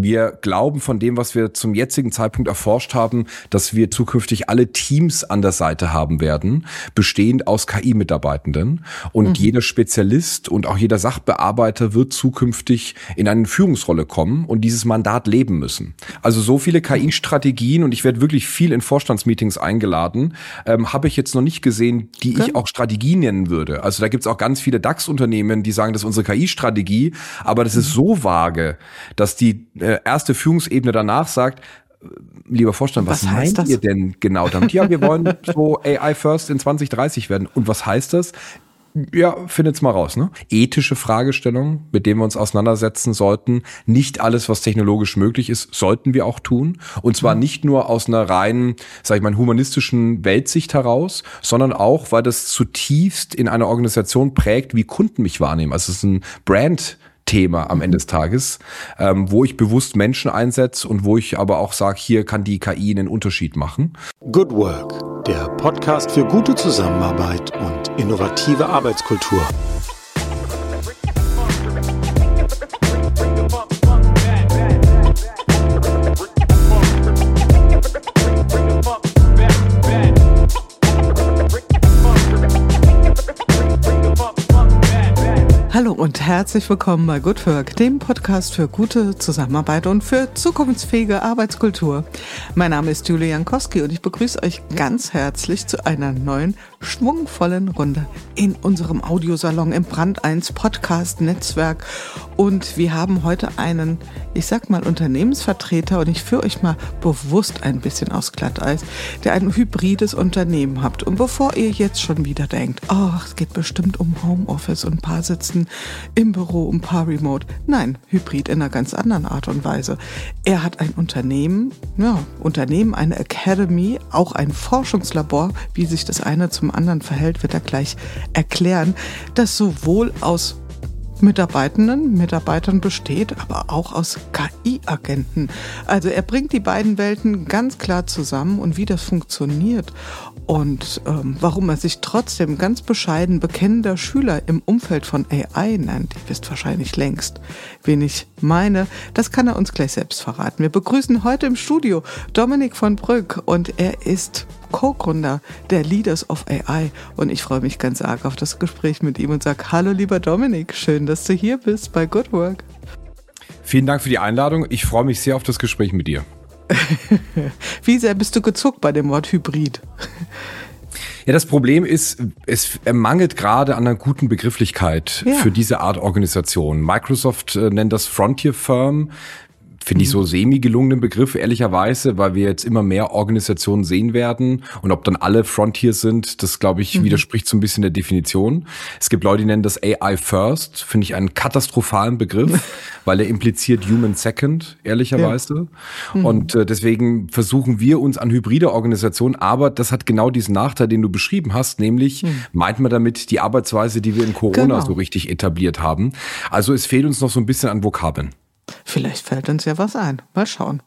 Wir glauben von dem, was wir zum jetzigen Zeitpunkt erforscht haben, dass wir zukünftig alle Teams an der Seite haben werden, bestehend aus KI-Mitarbeitenden. Und jeder Spezialist und auch jeder Sachbearbeiter wird zukünftig in eine Führungsrolle kommen und dieses Mandat leben müssen. Also so viele KI-Strategien, und ich werde wirklich viel in Vorstandsmeetings eingeladen, habe ich jetzt noch nicht gesehen, die ich auch Strategie nennen würde. Also da gibt es auch ganz viele DAX-Unternehmen, die sagen, das ist unsere KI-Strategie, aber das ist so vage, dass die erste Führungsebene danach sagt, lieber Vorstand, was meint ihr denn genau damit? Ja, wir wollen so AI first in 2030 werden. Und was heißt das? Ja, findet's mal raus, ne? Ethische Fragestellungen, mit denen wir uns auseinandersetzen sollten. Nicht alles, was technologisch möglich ist, sollten wir auch tun. Und zwar nicht nur aus einer reinen, sag ich mal, humanistischen Weltsicht heraus, sondern auch, weil das zutiefst in einer Organisation prägt, wie Kunden mich wahrnehmen. Also es ist ein Brand-Thema am Ende des Tages, wo ich bewusst Menschen einsetze und wo ich aber auch sage, hier kann die KI einen Unterschied machen. Good Work, der Podcast für gute Zusammenarbeit und innovative Arbeitskultur. Hallo und herzlich willkommen bei Good Work, dem Podcast für gute Zusammenarbeit und für zukunftsfähige Arbeitskultur. Mein Name ist Julia Jankowski und ich begrüße euch ganz herzlich zu einer neuen, schwungvollen Runde in unserem Audiosalon im Brand 1 Podcast Netzwerk. Und wir haben heute einen, ich sag mal, Unternehmensvertreter, und ich führe euch mal bewusst ein bisschen aufs Glatteis, der ein hybrides Unternehmen habt. Und bevor ihr jetzt schon wieder denkt, es geht bestimmt um Homeoffice und ein paar sitzen im Büro, ein paar remote. Nein, hybrid in einer ganz anderen Art und Weise. Er hat ein Unternehmen, eine Academy, auch ein Forschungslabor. Wie sich das eine zum anderen verhält, wird er gleich erklären, das sowohl aus Mitarbeitern besteht, aber auch aus KI-Agenten. Also er bringt die beiden Welten ganz klar zusammen, und wie das funktioniert und warum er sich trotzdem ganz bescheiden bekennender Schüler im Umfeld von AI nennt. Ihr wisst wahrscheinlich längst, wen ich meine. Das kann er uns gleich selbst verraten. Wir begrüßen heute im Studio Dominik von Brück, und er ist Co-Gründer der Leaders of AI, und ich freue mich ganz arg auf das Gespräch mit ihm und sage: Hallo lieber Dominik, schön, dass du hier bist bei Good Work. Vielen Dank für die Einladung. Ich freue mich sehr auf das Gespräch mit dir. Wie sehr bist du gezuckt bei dem Wort Hybrid? Ja, das Problem ist, es mangelt gerade an einer guten Begrifflichkeit für diese Art Organisation. Microsoft nennt das Frontier Firm. Finde ich so semi-gelungenen Begriff, ehrlicherweise, weil wir jetzt immer mehr Organisationen sehen werden. Und ob dann alle Frontier sind, das, glaube ich, widerspricht so ein bisschen der Definition. Es gibt Leute, die nennen das AI First. Finde ich einen katastrophalen Begriff, weil er impliziert Human Second, ehrlicherweise. Ja. Und deswegen versuchen wir uns an hybride Organisationen. Aber das hat genau diesen Nachteil, den du beschrieben hast, nämlich meint man damit die Arbeitsweise, die wir in Corona so richtig etabliert haben. Also es fehlt uns noch so ein bisschen an Vokabeln. Vielleicht fällt uns ja was ein. Mal schauen.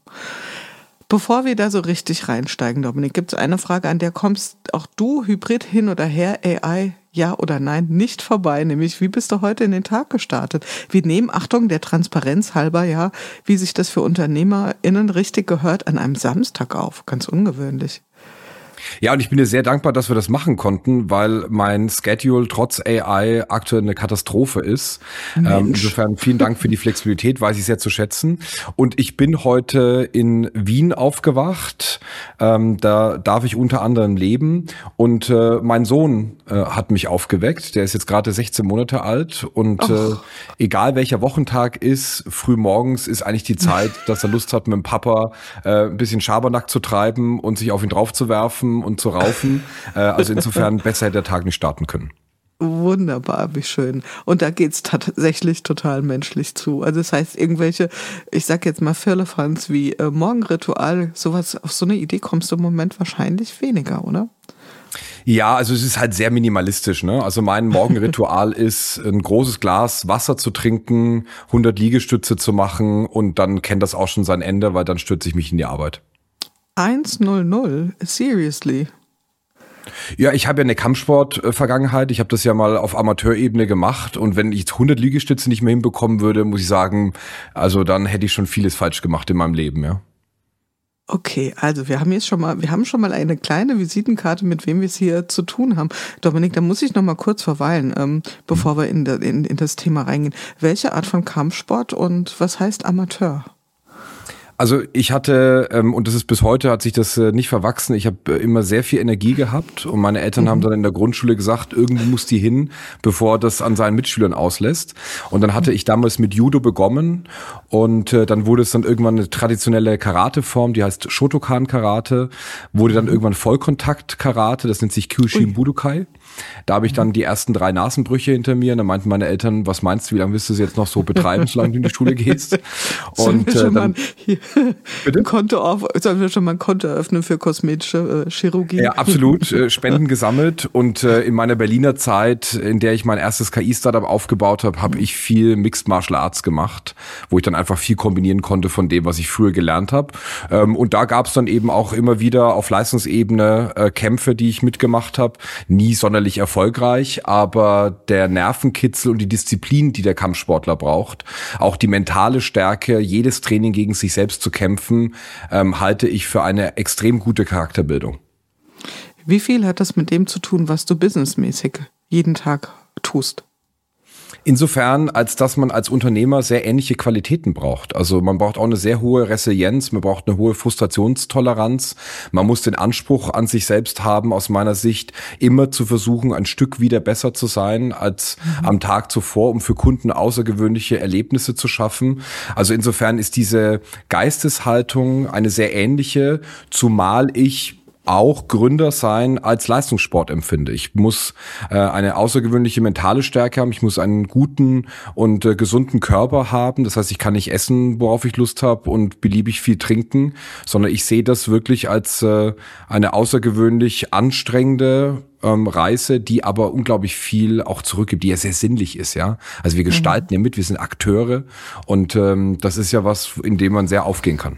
Bevor wir da so richtig reinsteigen, Dominik, gibt es eine Frage, an der kommst auch du, Hybrid hin oder her, AI, ja oder nein, nicht vorbei. Nämlich, wie bist du heute in den Tag gestartet? Wir nehmen, Achtung, der Transparenz halber, wie sich das für UnternehmerInnen richtig gehört, an einem Samstag auf. Ganz ungewöhnlich. Ja, und ich bin dir sehr dankbar, dass wir das machen konnten, weil mein Schedule trotz AI aktuell eine Katastrophe ist. Insofern vielen Dank für die Flexibilität, weiß ich sehr zu schätzen. Und ich bin heute in Wien aufgewacht. Da darf ich unter anderem leben. Und mein Sohn hat mich aufgeweckt. Der ist jetzt gerade 16 Monate alt. Und egal welcher Wochentag ist, früh morgens ist eigentlich die Zeit, dass er Lust hat, mit dem Papa ein bisschen Schabernack zu treiben und sich auf ihn drauf zu werfen und zu raufen. Also insofern besser hätte der Tag nicht starten können. Wunderbar, wie schön. Und da geht's tatsächlich total menschlich zu. Also das heißt, irgendwelche, ich sag jetzt mal Firlefanz wie Morgenritual, sowas, auf so eine Idee kommst du im Moment wahrscheinlich weniger, oder? Ja, also es ist halt sehr minimalistisch, ne? Also mein Morgenritual ist, ein großes Glas Wasser zu trinken, 100 Liegestütze zu machen, und dann kennt das auch schon sein Ende, weil dann stürze ich mich in die Arbeit. 1:00, seriously? Ja, ich habe ja eine Kampfsport-Vergangenheit. Ich habe das ja mal auf Amateurebene gemacht. Und wenn ich 100 Liegestütze nicht mehr hinbekommen würde, muss ich sagen, also dann hätte ich schon vieles falsch gemacht in meinem Leben, ja. Okay, also wir haben schon mal eine kleine Visitenkarte, mit wem wir es hier zu tun haben. Dominik, da muss ich noch mal kurz verweilen, bevor wir in das Thema reingehen. Welche Art von Kampfsport und was heißt Amateur? Also ich hatte, und das ist bis heute, hat sich das nicht verwachsen, ich habe immer sehr viel Energie gehabt und meine Eltern haben dann in der Grundschule gesagt, irgendwo muss die hin, bevor das an seinen Mitschülern auslässt. Und dann hatte ich damals mit Judo begonnen und dann wurde es dann irgendwann eine traditionelle Karateform, die heißt Shotokan-Karate, wurde dann irgendwann Vollkontakt-Karate, das nennt sich Kyushin Budokai. Da habe ich dann die ersten 3 Nasenbrüche hinter mir und dann meinten meine Eltern, was meinst du, wie lange willst du es jetzt noch so betreiben, solange du in die Schule gehst? Und dann... Bitte? Sollen wir schon mal ein Konto eröffnen für kosmetische Chirurgie? Ja, absolut. Spenden gesammelt und in meiner Berliner Zeit, in der ich mein erstes KI-Startup aufgebaut habe, habe ich viel Mixed Martial Arts gemacht, wo ich dann einfach viel kombinieren konnte von dem, was ich früher gelernt habe. Und da gab es dann eben auch immer wieder auf Leistungsebene Kämpfe, die ich mitgemacht habe. Nie sonderlich erfolgreich, aber der Nervenkitzel und die Disziplin, die der Kampfsportler braucht, auch die mentale Stärke, jedes Training gegen sich selbst zu kämpfen, halte ich für eine extrem gute Charakterbildung. Wie viel hat das mit dem zu tun, was du businessmäßig jeden Tag tust? Insofern, als dass man als Unternehmer sehr ähnliche Qualitäten braucht. Also man braucht auch eine sehr hohe Resilienz, man braucht eine hohe Frustrationstoleranz. Man muss den Anspruch an sich selbst haben, aus meiner Sicht, immer zu versuchen, ein Stück wieder besser zu sein als am Tag zuvor, um für Kunden außergewöhnliche Erlebnisse zu schaffen. Also insofern ist diese Geisteshaltung eine sehr ähnliche, zumal ich auch Gründer sein als Leistungssport empfinde. Ich muss eine außergewöhnliche mentale Stärke haben, ich muss einen guten und gesunden Körper haben, das heißt, ich kann nicht essen, worauf ich Lust habe und beliebig viel trinken, sondern ich sehe das wirklich als eine außergewöhnlich anstrengende Reise, die aber unglaublich viel auch zurückgibt, die ja sehr sinnlich ist, ja. Also wir gestalten ja mit, wir sind Akteure und das ist ja was, in dem man sehr aufgehen kann.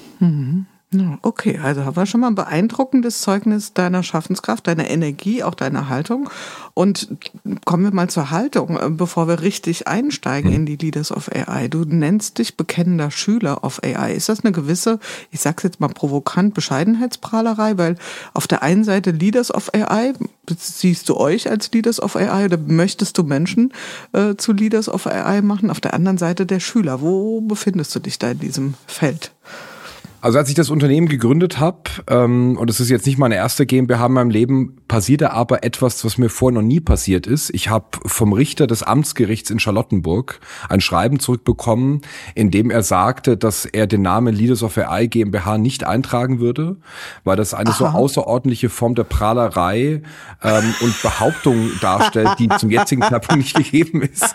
Okay, also haben wir schon mal ein beeindruckendes Zeugnis deiner Schaffenskraft, deiner Energie, auch deiner Haltung. Und kommen wir mal zur Haltung, bevor wir richtig einsteigen in die Leaders of AI. Du nennst dich bekennender Schüler of AI. Ist das eine gewisse, ich sag's jetzt mal provokant, Bescheidenheitsprahlerei? Weil auf der einen Seite Leaders of AI, siehst du euch als Leaders of AI oder möchtest du Menschen zu Leaders of AI machen? Auf der anderen Seite der Schüler. Wo befindest du dich da in diesem Feld? Also als ich das Unternehmen gegründet habe, und es ist jetzt nicht meine erste GmbH in meinem Leben, passierte aber etwas, was mir vorher noch nie passiert ist. Ich habe vom Richter des Amtsgerichts in Charlottenburg ein Schreiben zurückbekommen, in dem er sagte, dass er den Namen Leaders of AI GmbH nicht eintragen würde, weil das eine so außerordentliche Form der Prahlerei und Behauptung darstellt, die zum jetzigen Zeitpunkt nicht gegeben ist.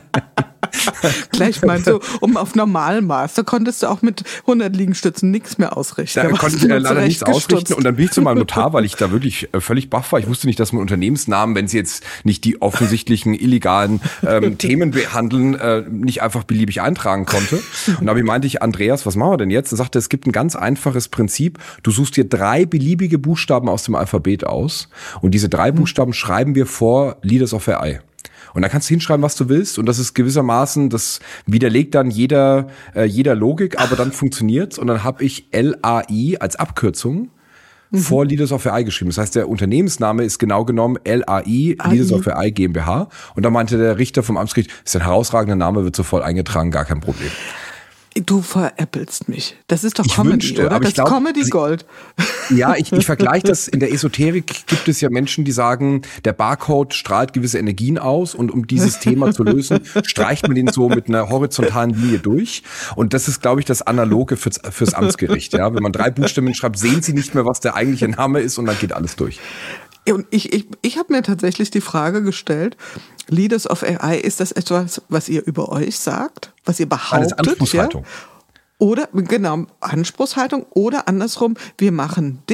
Gleich mal so, auf Normalmaß. Da konntest du auch mit 100 Liegestützen nichts mehr ausrichten. Da konnte ich leider nichts ausrichten. Und dann bin ich zu meinem Notar, weil ich da wirklich völlig baff war. Ich wusste nicht, dass man Unternehmensnamen, wenn sie jetzt nicht die offensichtlichen illegalen Themen behandeln, nicht einfach beliebig eintragen konnte. Und da meinte ich, Andreas, was machen wir denn jetzt? Und sagte, es gibt ein ganz einfaches Prinzip. Du suchst dir 3 beliebige Buchstaben aus dem Alphabet aus. Und diese 3 Buchstaben schreiben wir vor Leaders of AI. Und da kannst du hinschreiben, was du willst. Und das ist gewissermaßen, das widerlegt dann jeder Logik, aber dann funktioniert's. Und dann habe ich LAI als Abkürzung vor Leaders of AI geschrieben. Das heißt, der Unternehmensname ist genau genommen LAI, Leaders of AI GmbH. Und da meinte der Richter vom Amtsgericht, ist ein herausragender Name, wird sofort eingetragen, gar kein Problem. Du veräppelst mich. Das ist doch Comedy, oder? Aber das ist Comedy-Gold. Ja, ich vergleiche das. In der Esoterik gibt es ja Menschen, die sagen, der Barcode strahlt gewisse Energien aus und um dieses Thema zu lösen, streicht man den so mit einer horizontalen Linie durch. Und das ist, glaube ich, das Analoge fürs Amtsgericht. Ja, wenn man 3 Buchstaben schreibt, sehen Sie nicht mehr, was der eigentliche Name ist und dann geht alles durch. Und ich habe mir tatsächlich die Frage gestellt, Leaders of AI, ist das etwas, was ihr über euch sagt, was ihr behauptet? Das ist Anspruchshaltung. Ja? Oder, genau, Anspruchshaltung oder andersrum, wir machen dich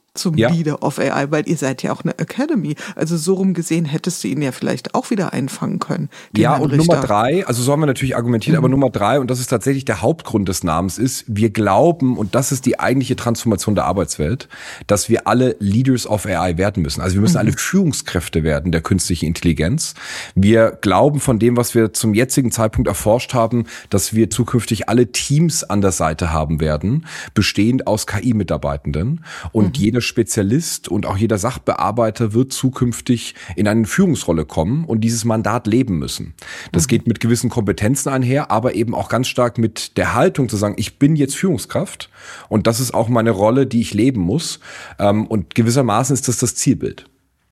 zum Leader of AI, weil ihr seid ja auch eine Academy. Also so rum gesehen hättest du ihn ja vielleicht auch wieder einfangen können. Ja, und Nummer 3, also so haben wir natürlich argumentiert, aber Nummer 3, und das ist tatsächlich der Hauptgrund des Namens ist, wir glauben, und das ist die eigentliche Transformation der Arbeitswelt, dass wir alle Leaders of AI werden müssen. Also wir müssen alle Führungskräfte werden der künstlichen Intelligenz. Wir glauben von dem, was wir zum jetzigen Zeitpunkt erforscht haben, dass wir zukünftig alle Teams an der Seite haben werden, bestehend aus KI-Mitarbeitenden. Und jeder Spezialist und auch jeder Sachbearbeiter wird zukünftig in eine Führungsrolle kommen und dieses Mandat leben müssen. Das geht mit gewissen Kompetenzen einher, aber eben auch ganz stark mit der Haltung zu sagen, ich bin jetzt Führungskraft und das ist auch meine Rolle, die ich leben muss. Und gewissermaßen ist das Zielbild.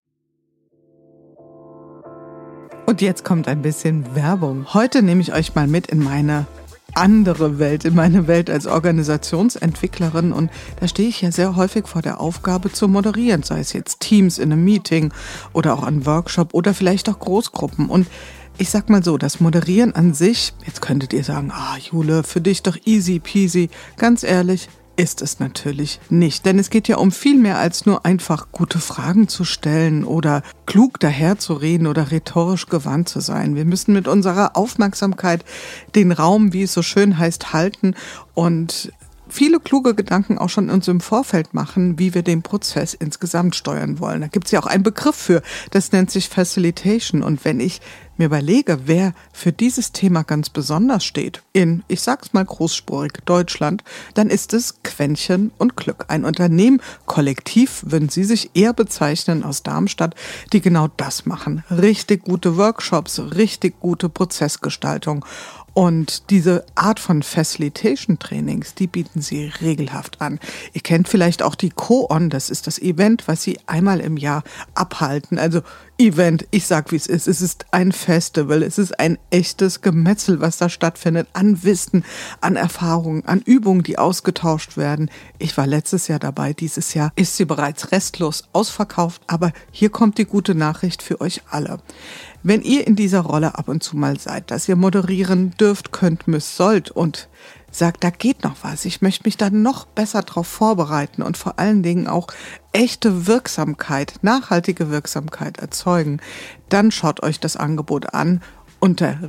Und jetzt kommt ein bisschen Werbung. Heute nehme ich euch mal mit in meine andere Welt, in meine Welt als Organisationsentwicklerin, und da stehe ich ja sehr häufig vor der Aufgabe zu moderieren, sei es jetzt Teams in einem Meeting oder auch ein Workshop oder vielleicht auch Großgruppen. Und ich sag mal so, das Moderieren an sich, jetzt könntet ihr sagen, Jule, für dich doch easy peasy, ganz ehrlich, ist es natürlich nicht. Denn es geht ja um viel mehr als nur einfach gute Fragen zu stellen oder klug daherzureden oder rhetorisch gewandt zu sein. Wir müssen mit unserer Aufmerksamkeit den Raum, wie es so schön heißt, halten und viele kluge Gedanken auch schon uns im Vorfeld machen, wie wir den Prozess insgesamt steuern wollen. Da gibt es ja auch einen Begriff für, das nennt sich Facilitation. Und wenn ich mir überlege, wer für dieses Thema ganz besonders steht, in, ich sag's mal großspurig, Deutschland, dann ist es Quäntchen und Glück. Ein Unternehmen, kollektiv würden Sie sich eher bezeichnen, aus Darmstadt, die genau das machen. Richtig gute Workshops, richtig gute Prozessgestaltung. Und diese Art von Facilitation-Trainings, die bieten sie regelhaft an. Ihr kennt vielleicht auch die Co-On, das ist das Event, was sie einmal im Jahr abhalten. Also Event, ich sag wie es ist ein Festival, es ist ein echtes Gemetzel, was da stattfindet, an Wissen, an Erfahrungen, an Übungen, die ausgetauscht werden. Ich war letztes Jahr dabei, dieses Jahr ist sie bereits restlos ausverkauft, aber hier kommt die gute Nachricht für euch alle. Wenn ihr in dieser Rolle ab und zu mal seid, dass ihr moderieren dürft, könnt, müsst, sollt und sagt, da geht noch was, ich möchte mich da noch besser drauf vorbereiten und vor allen Dingen auch echte Wirksamkeit, nachhaltige Wirksamkeit erzeugen, dann schaut euch das Angebot an. Unter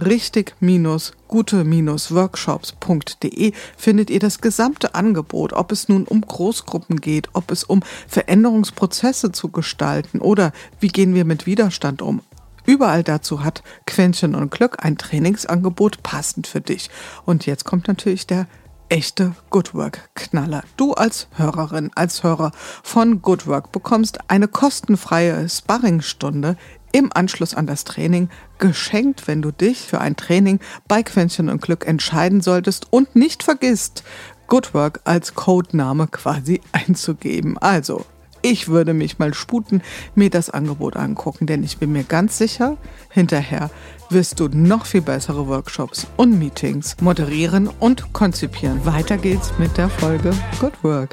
richtig-gute-workshops.de findet ihr das gesamte Angebot, ob es nun um Großgruppen geht, ob es um Veränderungsprozesse zu gestalten oder wie gehen wir mit Widerstand um. Überall dazu hat Quäntchen und Glück ein Trainingsangebot passend für dich. Und jetzt kommt natürlich der echte Good Work Knaller. Du als Hörerin, als Hörer von Good Work bekommst eine kostenfreie Sparringstunde im Anschluss an das Training geschenkt, wenn du dich für ein Training bei Quäntchen und Glück entscheiden solltest und nicht vergisst, Good Work als Codename quasi einzugeben. Also, ich würde mich mal sputen, mir das Angebot angucken, denn ich bin mir ganz sicher, hinterher wirst du noch viel bessere Workshops und Meetings moderieren und konzipieren. Weiter geht's mit der Folge Good Work.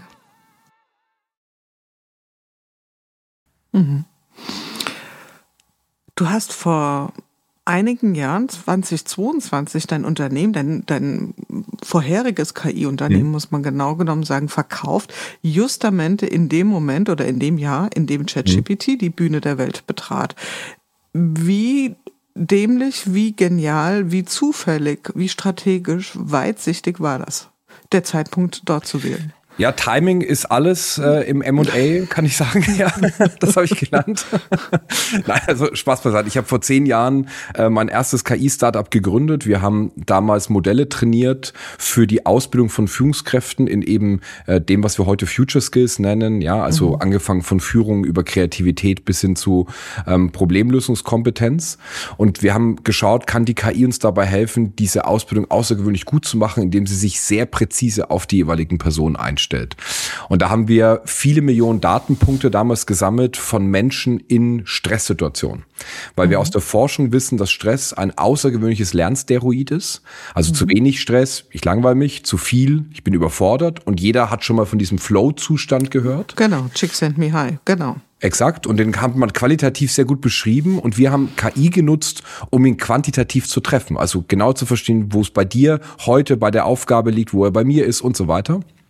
Du hast vor einigen Jahren, 2022, dein Unternehmen, dein vorheriges KI-Unternehmen, muss man genau genommen sagen, verkauft, justamente in dem Moment oder in dem Jahr, in dem ChatGPT die Bühne der Welt betrat. Wie dämlich, wie genial, wie zufällig, wie strategisch, weitsichtig war das, der Zeitpunkt dort zu wählen? Ja, Timing ist alles im M&A, kann ich sagen. Ja, das habe ich gelernt. Nein, also Spaß beiseite. Ich habe vor 10 Jahren mein erstes KI-Startup gegründet. Wir haben damals Modelle trainiert für die Ausbildung von Führungskräften in eben dem, was wir heute Future Skills nennen. Ja, also angefangen von Führung über Kreativität bis hin zu Problemlösungskompetenz. Und wir haben geschaut, kann die KI uns dabei helfen, diese Ausbildung außergewöhnlich gut zu machen, indem sie sich sehr präzise auf die jeweiligen Personen einstellt. Und da haben wir viele Millionen Datenpunkte damals gesammelt von Menschen in Stresssituationen. Weil wir aus der Forschung wissen, dass Stress ein außergewöhnliches Lernsteroid ist. Also zu wenig Stress, ich langweile mich, zu viel, ich bin überfordert. Und jeder hat schon mal von diesem Flow-Zustand gehört. Genau, Chick send me high, genau. Exakt, und den hat man qualitativ sehr gut beschrieben und wir haben KI genutzt, um ihn quantitativ zu treffen. Also genau zu verstehen, wo es bei dir heute bei der Aufgabe liegt, wo er bei mir ist und so weiter.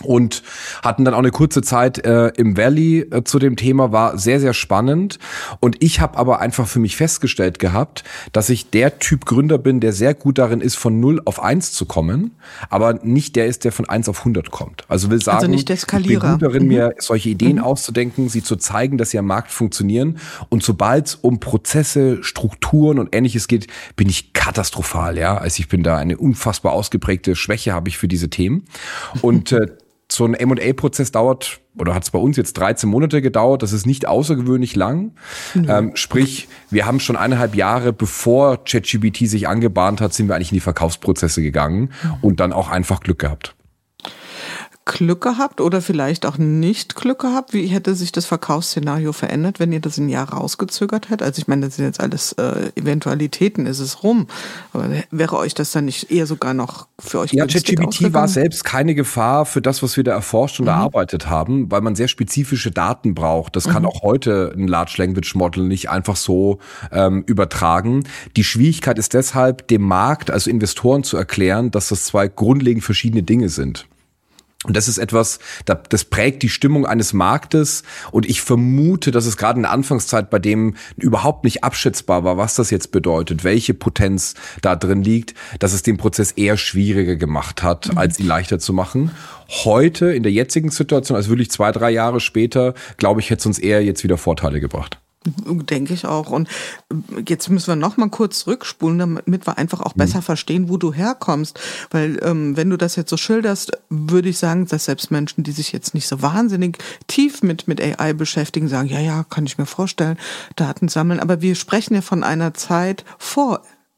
und hatten dann auch eine kurze Zeit im Valley zu dem Thema, war sehr, sehr spannend. Und ich habe aber einfach für mich festgestellt gehabt, dass ich der Typ Gründer bin, der sehr gut darin ist, von 0 auf 1 zu kommen, aber nicht der ist, der von 1 auf 100 kommt. Also will sagen, nicht der Skalierer. Ich bin gut darin, mir solche Ideen auszudenken, sie zu zeigen, dass sie am Markt funktionieren. Und sobald es um Prozesse, Strukturen und Ähnliches geht, bin ich katastrophal. Ja, also ich bin da eine unfassbar ausgeprägte Schwäche habe ich für diese Themen. Und so ein M&A-Prozess dauert, oder hat es bei uns jetzt 13 Monate gedauert, das ist nicht außergewöhnlich lang. Sprich, wir haben schon 1,5 Jahre, bevor ChatGPT sich angebahnt hat, sind wir eigentlich in die Verkaufsprozesse gegangen und dann auch einfach Glück gehabt. Glück gehabt oder vielleicht auch nicht Glück gehabt? Wie hätte sich das Verkaufsszenario verändert, wenn ihr das ein Jahr rausgezögert hättet? Also ich meine, das sind jetzt alles Eventualitäten, ist es rum. Aber wäre euch das dann nicht eher sogar noch für euch günstig ausgegangen? ChatGPT war selbst keine Gefahr für das, was wir da erforscht und erarbeitet haben, weil man sehr spezifische Daten braucht. Das kann auch heute ein Large Language Model nicht einfach so übertragen. Die Schwierigkeit ist deshalb, dem Markt, also Investoren zu erklären, dass das zwei grundlegend verschiedene Dinge sind. Und das ist etwas, das prägt die Stimmung eines Marktes. Und ich vermute, dass es gerade in der Anfangszeit bei dem überhaupt nicht abschätzbar war, was das jetzt bedeutet, welche Potenz da drin liegt, dass es den Prozess eher schwieriger gemacht hat, als ihn leichter zu machen. Heute, in der jetzigen Situation, also wirklich 2-3 Jahre später, glaube ich, hätte es uns eher jetzt wieder Vorteile gebracht. Denke ich auch. Und jetzt müssen wir noch mal kurz zurückspulen, damit wir einfach auch besser verstehen, wo du herkommst. Weil wenn du das jetzt so schilderst, würde ich sagen, dass selbst Menschen, die sich jetzt nicht so wahnsinnig tief mit AI beschäftigen, sagen, ja, kann ich mir vorstellen, Daten sammeln. Aber wir sprechen ja von einer Zeit vor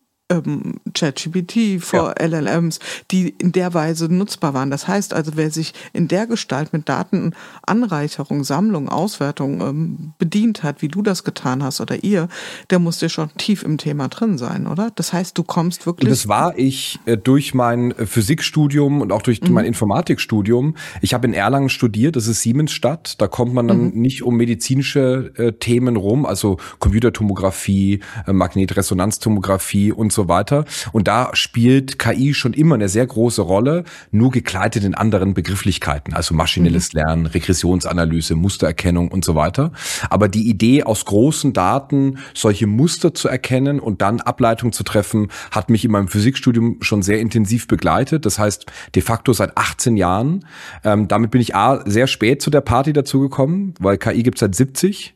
ChatGPT, vor LLMs, die in der Weise nutzbar waren. Das heißt also, wer sich in der Gestalt mit Datenanreicherung, Sammlung, Auswertung bedient hat, wie du das getan hast oder ihr, der muss ja schon tief im Thema drin sein, oder? Das heißt, du kommst wirklich... Und das war ich durch mein Physikstudium und auch durch mein Informatikstudium. Ich habe in Erlangen studiert, das ist Siemensstadt. Da kommt man dann nicht um medizinische Themen rum, also Computertomographie, Magnetresonanztomographie und so weiter. Und da spielt KI schon immer eine sehr große Rolle, nur gekleidet in anderen Begrifflichkeiten, also maschinelles Lernen, Regressionsanalyse, Mustererkennung und so weiter. Aber die Idee, aus großen Daten solche Muster zu erkennen und dann Ableitungen zu treffen, hat mich in meinem Physikstudium schon sehr intensiv begleitet. Das heißt, de facto seit 18 Jahren. Damit bin ich sehr spät zu der Party dazugekommen, weil KI gibt es seit 70.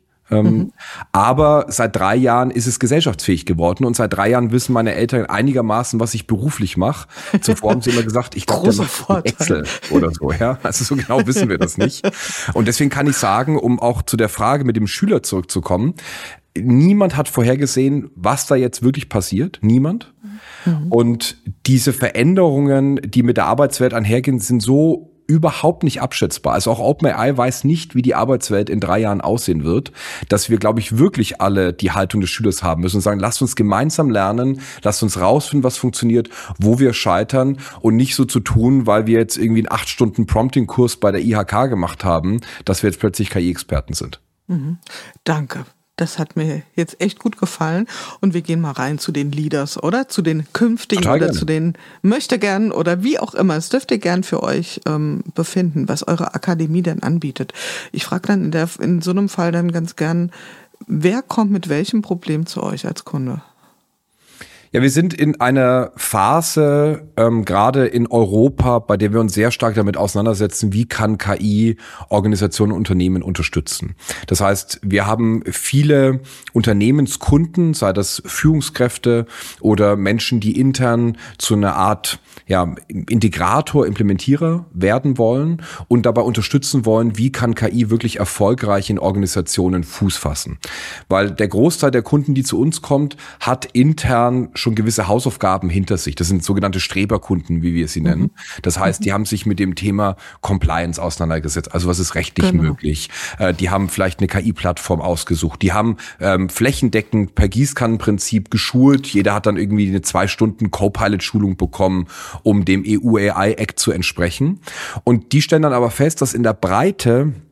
Aber seit 3 Jahren ist es gesellschaftsfähig geworden und seit 3 Jahren wissen meine Eltern einigermaßen, was ich beruflich mache. Zuvor haben sie immer gesagt, ich glaube, der macht Excel oder so. Ja, also so genau wissen wir das nicht. Und deswegen kann ich sagen, um auch zu der Frage mit dem Schüler zurückzukommen, niemand hat vorhergesehen, was da jetzt wirklich passiert. Niemand. Und diese Veränderungen, die mit der Arbeitswelt einhergehen, sind so überhaupt nicht abschätzbar. Also auch OpenAI weiß nicht, wie die Arbeitswelt in 3 Jahren aussehen wird, dass wir, glaube ich, wirklich alle die Haltung des Schülers haben müssen und sagen, lasst uns gemeinsam lernen, lasst uns rausfinden, was funktioniert, wo wir scheitern und nicht so zu tun, weil wir jetzt irgendwie einen 8 Stunden Prompting-Kurs bei der IHK gemacht haben, dass wir jetzt plötzlich KI-Experten sind. Danke. Das hat mir jetzt echt gut gefallen. Und wir gehen mal rein zu den Leaders, oder? Zu den künftigen Total oder gerne. zu den Möchtegern oder wie auch immer. Es dürft ihr gern für euch befinden, was eure Akademie denn anbietet. Ich frage dann in so einem Fall dann ganz gern, wer kommt mit welchem Problem zu euch als Kunde? Ja, wir sind in einer Phase, gerade in Europa, bei der wir uns sehr stark damit auseinandersetzen, wie kann KI Organisationen und Unternehmen unterstützen. Das heißt, wir haben viele Unternehmenskunden, sei das Führungskräfte oder Menschen, die intern zu einer Art Integrator, Implementierer werden wollen und dabei unterstützen wollen, wie kann KI wirklich erfolgreich in Organisationen Fuß fassen. Weil der Großteil der Kunden, die zu uns kommt, hat intern schon gewisse Hausaufgaben hinter sich. Das sind sogenannte Streberkunden, wie wir sie nennen. Das heißt, die haben sich mit dem Thema Compliance auseinandergesetzt. Also was ist rechtlich möglich? Die haben vielleicht eine KI-Plattform ausgesucht. Die haben flächendeckend per Gießkannenprinzip geschult. Jeder hat dann irgendwie eine 2 Stunden Co-Pilot-Schulung bekommen, um dem EU-AI-Act zu entsprechen. Und die stellen dann aber fest, dass in der Breite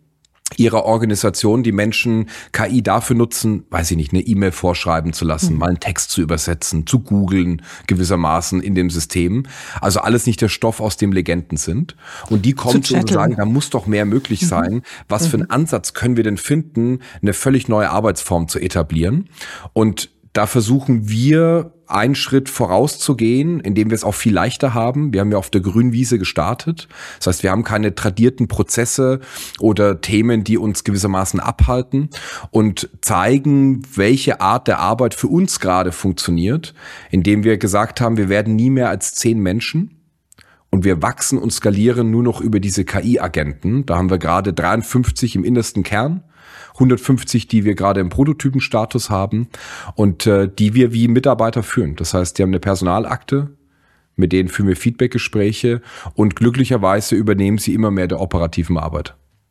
ihrer Organisation die Menschen KI dafür nutzen, weiß ich nicht, eine E-Mail vorschreiben zu lassen, mal einen Text zu übersetzen, zu googeln gewissermaßen in dem System. Also alles nicht der Stoff, aus dem Legenden sind. Und die kommen zu uns und sagen, da muss doch mehr möglich sein. Was für einen Ansatz können wir denn finden, eine völlig neue Arbeitsform zu etablieren? Und da versuchen wir, einen Schritt vorauszugehen, indem wir es auch viel leichter haben. Wir haben ja auf der grünen Wiese gestartet. Das heißt, wir haben keine tradierten Prozesse oder Themen, die uns gewissermaßen abhalten und zeigen, welche Art der Arbeit für uns gerade funktioniert, indem wir gesagt haben, wir werden nie mehr als 10 Menschen. Und wir wachsen und skalieren nur noch über diese KI-Agenten. Da haben wir gerade 53 im innersten Kern. 150, die wir gerade im Prototypenstatus haben und die wir wie Mitarbeiter führen. Das heißt, die haben eine Personalakte, mit denen führen wir Feedbackgespräche und glücklicherweise übernehmen sie immer mehr der operativen Arbeit.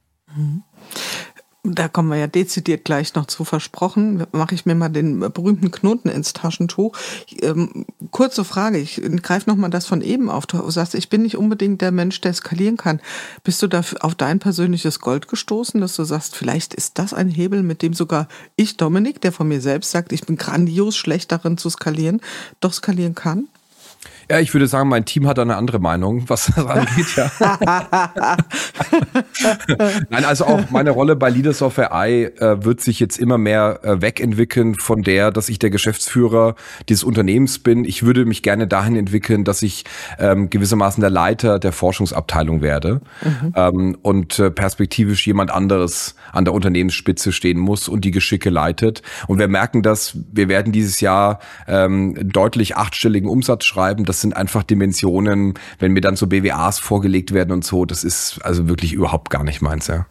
Da kommen wir ja dezidiert gleich noch zu, versprochen. Mache ich mir mal den berühmten Knoten ins Taschentuch. Kurze Frage, ich greife nochmal das von eben auf. Du sagst, ich bin nicht unbedingt der Mensch, der skalieren kann. Bist du da auf dein persönliches Gold gestoßen, dass du sagst, vielleicht ist das ein Hebel, mit dem sogar ich, Dominik, der von mir selbst sagt, ich bin grandios schlecht darin zu skalieren, doch skalieren kann? Ja, ich würde sagen, mein Team hat eine andere Meinung, was das angeht. Ja. Nein, also auch meine Rolle bei Leaders of AI wird sich jetzt immer mehr wegentwickeln von der, dass ich der Geschäftsführer dieses Unternehmens bin. Ich würde mich gerne dahin entwickeln, dass ich gewissermaßen der Leiter der Forschungsabteilung werde und perspektivisch jemand anderes an der Unternehmensspitze stehen muss und die Geschicke leitet. Und wir merken das, wir werden dieses Jahr deutlich 8-stelligen Umsatz schreiben. Das sind einfach Dimensionen, wenn mir dann so BWAs vorgelegt werden und so, das ist also wirklich überhaupt gar nicht meins, ja.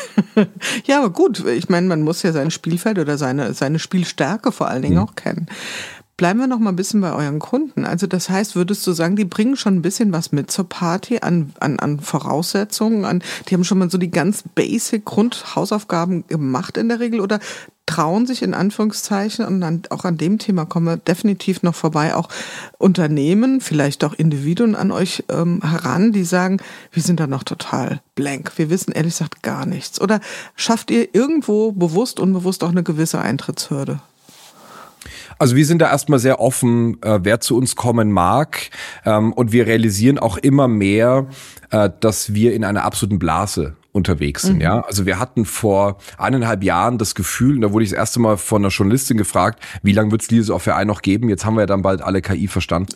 Ja, aber gut, ich meine, man muss ja sein Spielfeld oder seine Spielstärke vor allen Dingen auch kennen. Bleiben wir noch mal ein bisschen bei euren Kunden. Also das heißt, würdest du sagen, die bringen schon ein bisschen was mit zur Party an Voraussetzungen, die haben schon mal so die ganz basic Grundhausaufgaben gemacht in der Regel oder trauen sich in Anführungszeichen, und dann auch an dem Thema kommen wir definitiv noch vorbei, auch Unternehmen, vielleicht auch Individuen an euch heran, die sagen, wir sind da noch total blank, wir wissen ehrlich gesagt gar nichts. Oder schafft ihr irgendwo bewusst, unbewusst auch eine gewisse Eintrittshürde? Also wir sind da erstmal sehr offen, wer zu uns kommen mag, und wir realisieren auch immer mehr, dass wir in einer absoluten Blase unterwegs sind, ja. Also wir hatten vor 1,5 Jahren das Gefühl, und da wurde ich das erste Mal von einer Journalistin gefragt, wie lange wird es Leaders of AI noch geben? Jetzt haben wir ja dann bald alle KI verstanden.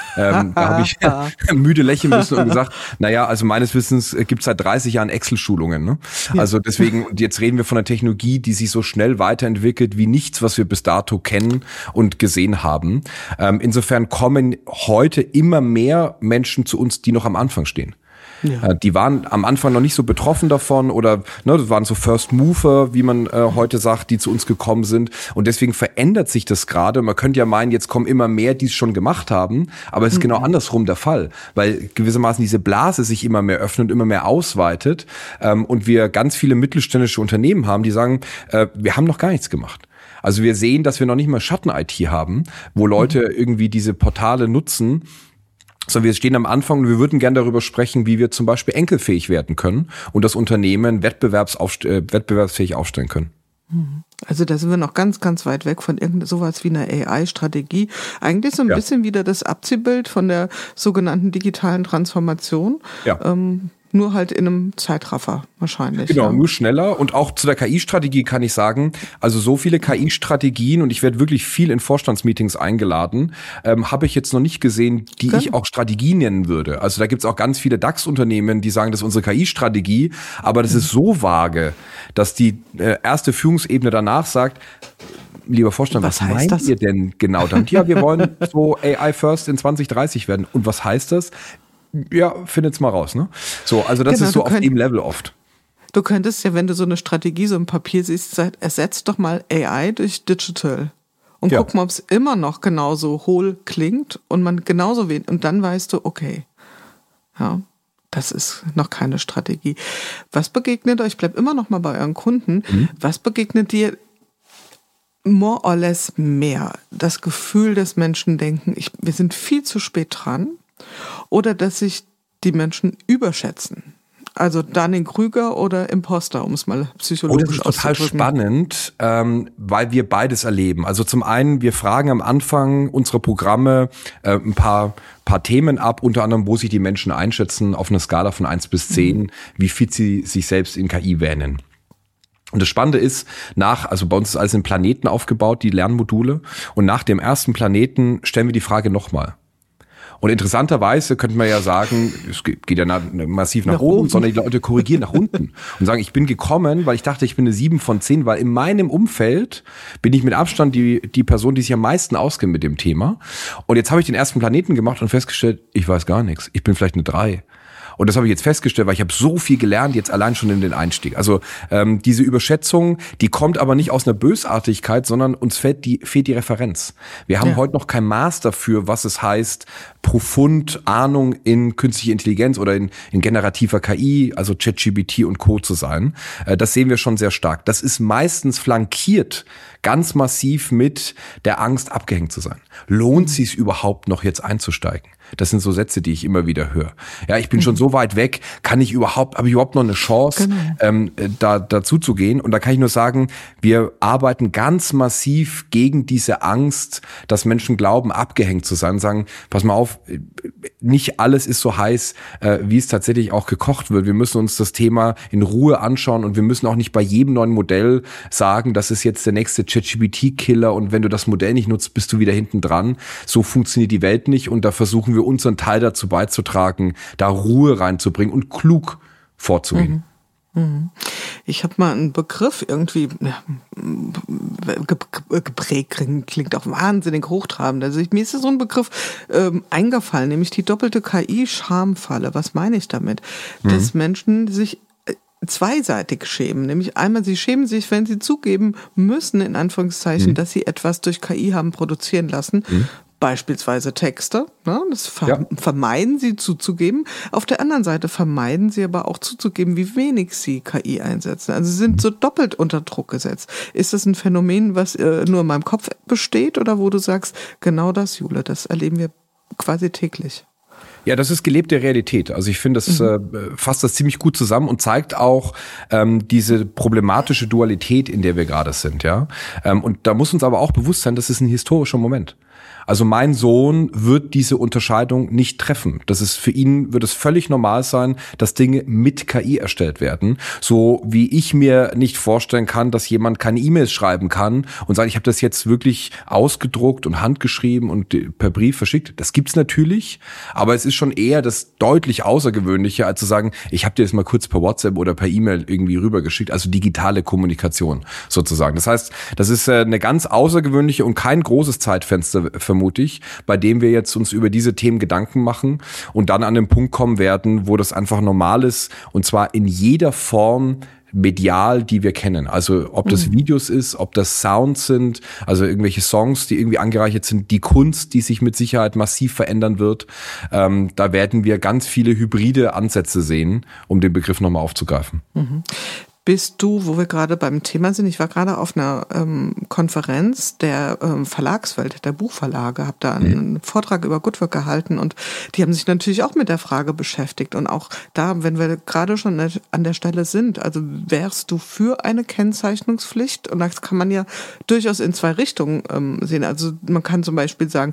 Da habe ich müde lächeln müssen und gesagt, naja, also meines Wissens gibt es seit 30 Jahren Excel-Schulungen. Ne? Ja. Also deswegen, jetzt reden wir von einer Technologie, die sich so schnell weiterentwickelt wie nichts, was wir bis dato kennen und gesehen haben. Insofern kommen heute immer mehr Menschen zu uns, die noch am Anfang stehen. Ja. Die waren am Anfang noch nicht so betroffen davon oder das waren so First Mover, wie man heute sagt, die zu uns gekommen sind. Und deswegen verändert sich das gerade. Man könnte ja meinen, jetzt kommen immer mehr, die es schon gemacht haben. Aber es ist genau andersrum der Fall, weil gewissermaßen diese Blase sich immer mehr öffnet, immer mehr ausweitet und wir ganz viele mittelständische Unternehmen haben, die sagen, wir haben noch gar nichts gemacht. Also wir sehen, dass wir noch nicht mal Schatten-IT haben, wo Leute irgendwie diese Portale nutzen. So, wir stehen am Anfang und wir würden gerne darüber sprechen, wie wir zum Beispiel enkelfähig werden können und das Unternehmen wettbewerbsfähig aufstellen können. Also da sind wir noch ganz, ganz weit weg von sowas wie einer AI-Strategie. Eigentlich so ein bisschen wieder das Abziehbild von der sogenannten digitalen Transformation. Ja. Nur halt in einem Zeitraffer wahrscheinlich. Genau, nur schneller. Und auch zu der KI-Strategie kann ich sagen, also so viele KI-Strategien, und ich werde wirklich viel in Vorstandsmeetings eingeladen, habe ich jetzt noch nicht gesehen, die ich auch Strategie nennen würde. Also da gibt es auch ganz viele DAX-Unternehmen, die sagen, das ist unsere KI-Strategie, aber das ist so vage, dass die erste Führungsebene danach sagt, lieber Vorstand, was meint ihr denn genau damit? Ja, wir wollen so AI First in 2030 werden. Und was heißt das? Ja, findet's mal raus, ne? So, also das ist so auf dem Level oft. Du könntest ja, wenn du so eine Strategie so im Papier siehst, ersetzt doch mal AI durch Digital. Und guck mal, ob es immer noch genauso hohl klingt und man genauso wenig. Und dann weißt du, okay, ja, das ist noch keine Strategie. Was begegnet euch? Ich bleib immer noch mal bei euren Kunden. Was begegnet dir more or less mehr? Das Gefühl, dass Menschen denken, wir sind viel zu spät dran. Oder dass sich die Menschen überschätzen. Also Dunning-Kruger oder Imposter, um es mal psychologisch auszudrücken. Das ist total spannend, weil wir beides erleben. Also zum einen, wir fragen am Anfang unserer Programme ein paar Themen ab, unter anderem, wo sich die Menschen einschätzen auf einer Skala von 1 bis 10, wie fit sie sich selbst in KI wähnen. Und das Spannende ist, also bei uns ist alles in Planeten aufgebaut, die Lernmodule. Und nach dem ersten Planeten stellen wir die Frage nochmal. Und interessanterweise könnte man ja sagen, es geht ja massiv nach oben, sondern die Leute korrigieren nach unten und sagen, ich bin gekommen, weil ich dachte, ich bin eine 7 von 10, weil in meinem Umfeld bin ich mit Abstand die Person, die sich am meisten auskennt mit dem Thema. Und jetzt habe ich den ersten Planeten gemacht und festgestellt, ich weiß gar nichts. Ich bin vielleicht eine 3. Und das habe ich jetzt festgestellt, weil ich habe so viel gelernt, jetzt allein schon in den Einstieg. Also diese Überschätzung, die kommt aber nicht aus einer Bösartigkeit, sondern uns fehlt die Referenz. Wir haben heute noch kein Maß dafür, was es heißt, profund Ahnung in künstliche Intelligenz oder in generativer KI, also ChatGPT und Co. zu sein. Das sehen wir schon sehr stark. Das ist meistens flankiert ganz massiv mit der Angst, abgehängt zu sein. Lohnt es sich überhaupt noch jetzt einzusteigen? Das sind so Sätze, die ich immer wieder höre. Ja, ich bin schon so weit weg, habe ich überhaupt noch eine Chance, dazu zu gehen? Und da kann ich nur sagen, wir arbeiten ganz massiv gegen diese Angst, dass Menschen glauben, abgehängt zu sein, sagen, pass mal auf, nicht alles ist so heiß, wie es tatsächlich auch gekocht wird. Wir müssen uns das Thema in Ruhe anschauen und wir müssen auch nicht bei jedem neuen Modell sagen, das ist jetzt der nächste ChatGPT-Killer und wenn du das Modell nicht nutzt, bist du wieder hinten dran. So funktioniert die Welt nicht und da versuchen wir unseren Teil dazu beizutragen, da Ruhe reinzubringen und klug vorzugehen. Ich habe mal einen Begriff irgendwie geprägt, klingt auch wahnsinnig hochtrabend. Also mir ist so ein Begriff eingefallen, nämlich die doppelte KI-Schamfalle. Was meine ich damit? Dass Menschen sich zweiseitig schämen. Nämlich einmal, sie schämen sich, wenn sie zugeben müssen, in Anführungszeichen, dass sie etwas durch KI haben produzieren lassen. Beispielsweise Texte, ne? Das vermeiden sie zuzugeben. Auf der anderen Seite vermeiden sie aber auch zuzugeben, wie wenig sie KI einsetzen. Also sie sind so doppelt unter Druck gesetzt. Ist das ein Phänomen, was nur in meinem Kopf besteht oder wo du sagst, genau das, Jule, das erleben wir quasi täglich? Ja, das ist gelebte Realität. Also ich finde, das fasst das ziemlich gut zusammen und zeigt auch diese problematische Dualität, in der wir gerade sind. Ja, und da muss uns aber auch bewusst sein, das ist ein historischer Moment. Also mein Sohn wird diese Unterscheidung nicht treffen. Für ihn wird es völlig normal sein, dass Dinge mit KI erstellt werden. So wie ich mir nicht vorstellen kann, dass jemand keine E-Mails schreiben kann und sagt, ich habe das jetzt wirklich ausgedruckt und handgeschrieben und per Brief verschickt. Das gibt's natürlich, aber es ist schon eher das deutlich Außergewöhnliche, als zu sagen, ich habe dir das mal kurz per WhatsApp oder per E-Mail irgendwie rübergeschickt. Also digitale Kommunikation sozusagen. Das heißt, das ist eine ganz außergewöhnliche und kein großes Zeitfenster, vermutlich, bei dem wir jetzt uns über diese Themen Gedanken machen und dann an den Punkt kommen werden, wo das einfach normal ist und zwar in jeder Form medial, die wir kennen. Also ob das Videos ist, ob das Sounds sind, also irgendwelche Songs, die irgendwie angereichert sind, die Kunst, die sich mit Sicherheit massiv verändern wird. Da werden wir ganz viele hybride Ansätze sehen, um den Begriff nochmal aufzugreifen. Bist du, wo wir gerade beim Thema sind, ich war gerade auf einer Konferenz der Verlagswelt, der Buchverlage, habe da einen Vortrag über Good Work gehalten und die haben sich natürlich auch mit der Frage beschäftigt und auch da, wenn wir gerade schon an der Stelle sind, also wärst du für eine Kennzeichnungspflicht? Und das kann man ja durchaus in zwei Richtungen sehen. Also man kann zum Beispiel sagen,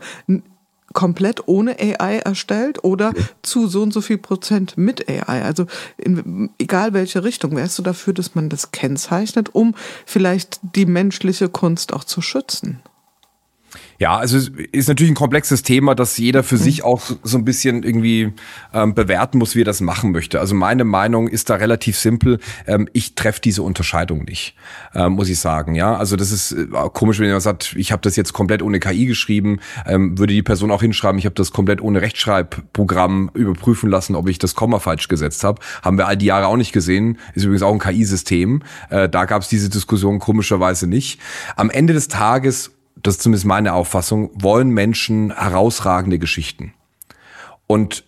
komplett ohne AI erstellt oder zu so und so viel Prozent mit AI. Also egal welche Richtung, wärst du dafür, dass man das kennzeichnet, um vielleicht die menschliche Kunst auch zu schützen? Ja, also es ist natürlich ein komplexes Thema, das jeder für sich auch so ein bisschen irgendwie bewerten muss, wie er das machen möchte. Also meine Meinung ist da relativ simpel. Ich treffe diese Unterscheidung nicht, muss ich sagen. Ja, also das ist komisch, wenn jemand sagt, ich habe das jetzt komplett ohne KI geschrieben, würde die Person auch hinschreiben, ich habe das komplett ohne Rechtschreibprogramm überprüfen lassen, ob ich das Komma falsch gesetzt habe. Haben wir all die Jahre auch nicht gesehen. Ist übrigens auch ein KI-System. Da gab es diese Diskussion komischerweise nicht. Am Ende des Tages, das ist zumindest meine Auffassung, wollen Menschen herausragende Geschichten. Und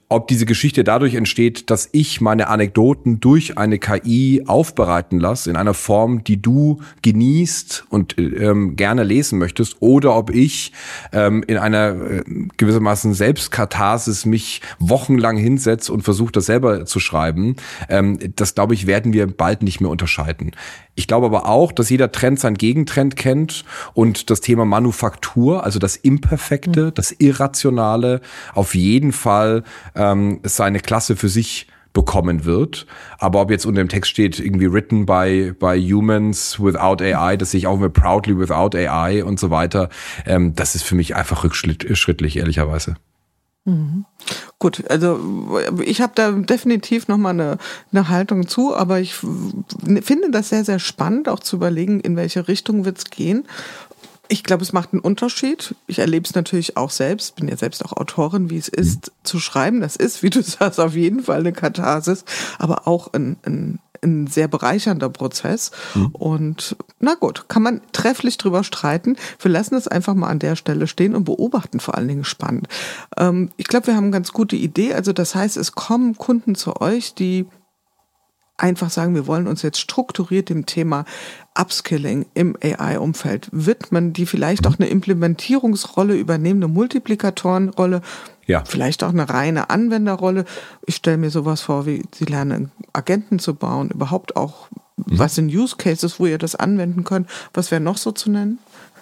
ob diese Geschichte dadurch entsteht, dass ich meine Anekdoten durch eine KI aufbereiten lasse, in einer Form, die du genießt und gerne lesen möchtest, oder ob ich in einer gewissermaßen Selbstkatharsis mich wochenlang hinsetze und versuche, das selber zu schreiben, das, glaube ich, werden wir bald nicht mehr unterscheiden. Ich glaube aber auch, dass jeder Trend seinen Gegentrend kennt und das Thema Manufaktur, also das Imperfekte, das Irrationale, auf jeden Fall seine Klasse für sich bekommen wird. Aber ob jetzt unter dem Text steht, irgendwie written by humans without AI, das sehe ich auch immer proudly without AI und so weiter, das ist für mich einfach rückschrittlich, ehrlicherweise. Mhm. Gut, also ich habe da definitiv nochmal eine Haltung zu, aber ich finde das sehr, sehr spannend, auch zu überlegen, in welche Richtung wird es gehen. Ich glaube, es macht einen Unterschied. Ich erlebe es natürlich auch selbst, bin ja selbst auch Autorin, wie es ist, zu schreiben. Das ist, wie du sagst, auf jeden Fall eine Katharsis, aber auch ein sehr bereichernder Prozess. Und na gut, kann man trefflich drüber streiten. Wir lassen es einfach mal an der Stelle stehen und beobachten vor allen Dingen spannend. Ich glaube, wir haben eine ganz gute Idee. Also das heißt, es kommen Kunden zu euch, die einfach sagen, wir wollen uns jetzt strukturiert dem Thema Upskilling im AI-Umfeld widmen, die vielleicht auch eine Implementierungsrolle übernehmen, eine Multiplikatorenrolle, vielleicht auch eine reine Anwenderrolle. Ich stelle mir sowas vor, wie sie lernen, Agenten zu bauen, überhaupt auch, was sind Use Cases, wo ihr das anwenden könnt. Was wäre noch so zu nennen?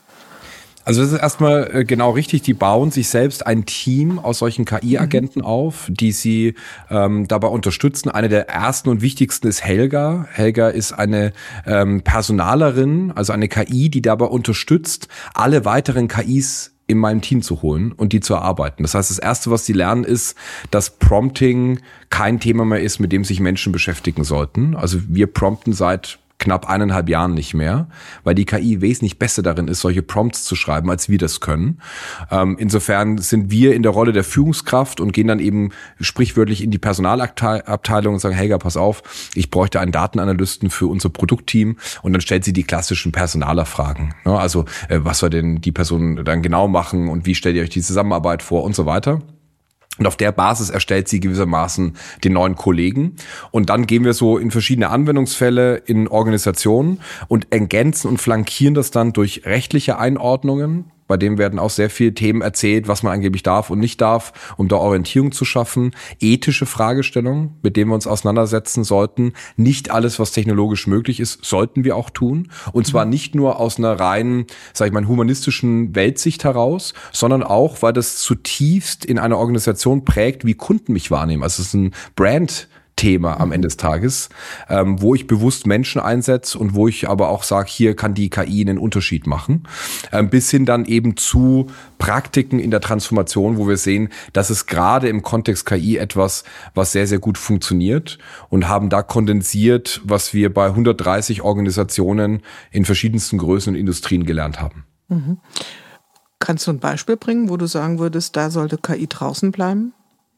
Also das ist erstmal genau richtig, die bauen sich selbst ein Team aus solchen KI-Agenten auf, die sie dabei unterstützen. Eine der ersten und wichtigsten ist Helga. Helga ist eine Personalerin, also eine KI, die dabei unterstützt, alle weiteren KIs in meinem Team zu holen und die zu erarbeiten. Das heißt, das Erste, was sie lernen, ist, dass Prompting kein Thema mehr ist, mit dem sich Menschen beschäftigen sollten. Also wir prompten seit knapp 1,5 Jahren nicht mehr, weil die KI wesentlich besser darin ist, solche Prompts zu schreiben, als wir das können. Insofern sind wir in der Rolle der Führungskraft und gehen dann eben sprichwörtlich in die Personalabteilung und sagen, Helga, pass auf, ich bräuchte einen Datenanalysten für unser Produktteam, und dann stellt sie die klassischen Personalerfragen. Also was soll denn die Person dann genau machen und wie stellt ihr euch die Zusammenarbeit vor und so weiter. Und auf der Basis erstellt sie gewissermaßen den neuen Kollegen. Und dann gehen wir so in verschiedene Anwendungsfälle in Organisationen und ergänzen und flankieren das dann durch rechtliche Einordnungen. Bei dem werden auch sehr viele Themen erzählt, was man angeblich darf und nicht darf, um da Orientierung zu schaffen. Ethische Fragestellungen, mit denen wir uns auseinandersetzen sollten. Nicht alles, was technologisch möglich ist, sollten wir auch tun. Und zwar nicht nur aus einer reinen, sag ich mal, humanistischen Weltsicht heraus, sondern auch, weil das zutiefst in einer Organisation prägt, wie Kunden mich wahrnehmen. Also es ist ein Brand-Thema am Ende des Tages, wo ich bewusst Menschen einsetze und wo ich aber auch sage, hier kann die KI einen Unterschied machen, bis hin dann eben zu Praktiken in der Transformation, wo wir sehen, das ist gerade im Kontext KI etwas, was sehr, sehr gut funktioniert, und haben da kondensiert, was wir bei 130 Organisationen in verschiedensten Größen und Industrien gelernt haben. Mhm. Kannst du ein Beispiel bringen, wo du sagen würdest, da sollte KI draußen bleiben?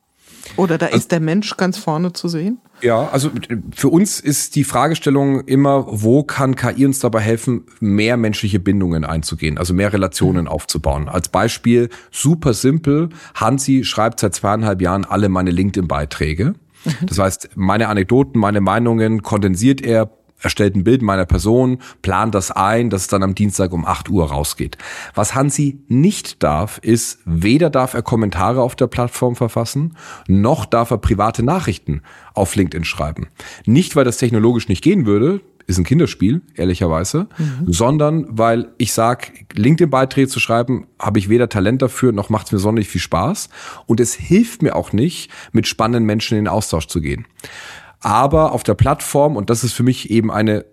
Oder da ist der Mensch ganz vorne zu sehen? Ja, also für uns ist die Fragestellung immer, wo kann KI uns dabei helfen, mehr menschliche Bindungen einzugehen, also mehr Relationen aufzubauen. Als Beispiel, super simpel, Hansi schreibt seit 2,5 Jahren alle meine LinkedIn-Beiträge. Das heißt, meine Anekdoten, meine Meinungen kondensiert er, erstellt ein Bild meiner Person, plant das ein, dass es dann am Dienstag um 8 Uhr rausgeht. Was Hansi nicht darf, ist, weder darf er Kommentare auf der Plattform verfassen, noch darf er private Nachrichten auf LinkedIn schreiben. Nicht, weil das technologisch nicht gehen würde, ist ein Kinderspiel, ehrlicherweise, sondern weil ich sage, LinkedIn-Beiträge zu schreiben, habe ich weder Talent dafür, noch macht es mir sonderlich viel Spaß. Und es hilft mir auch nicht, mit spannenden Menschen in den Austausch zu gehen. Aber auf der Plattform, und das ist für mich eben eine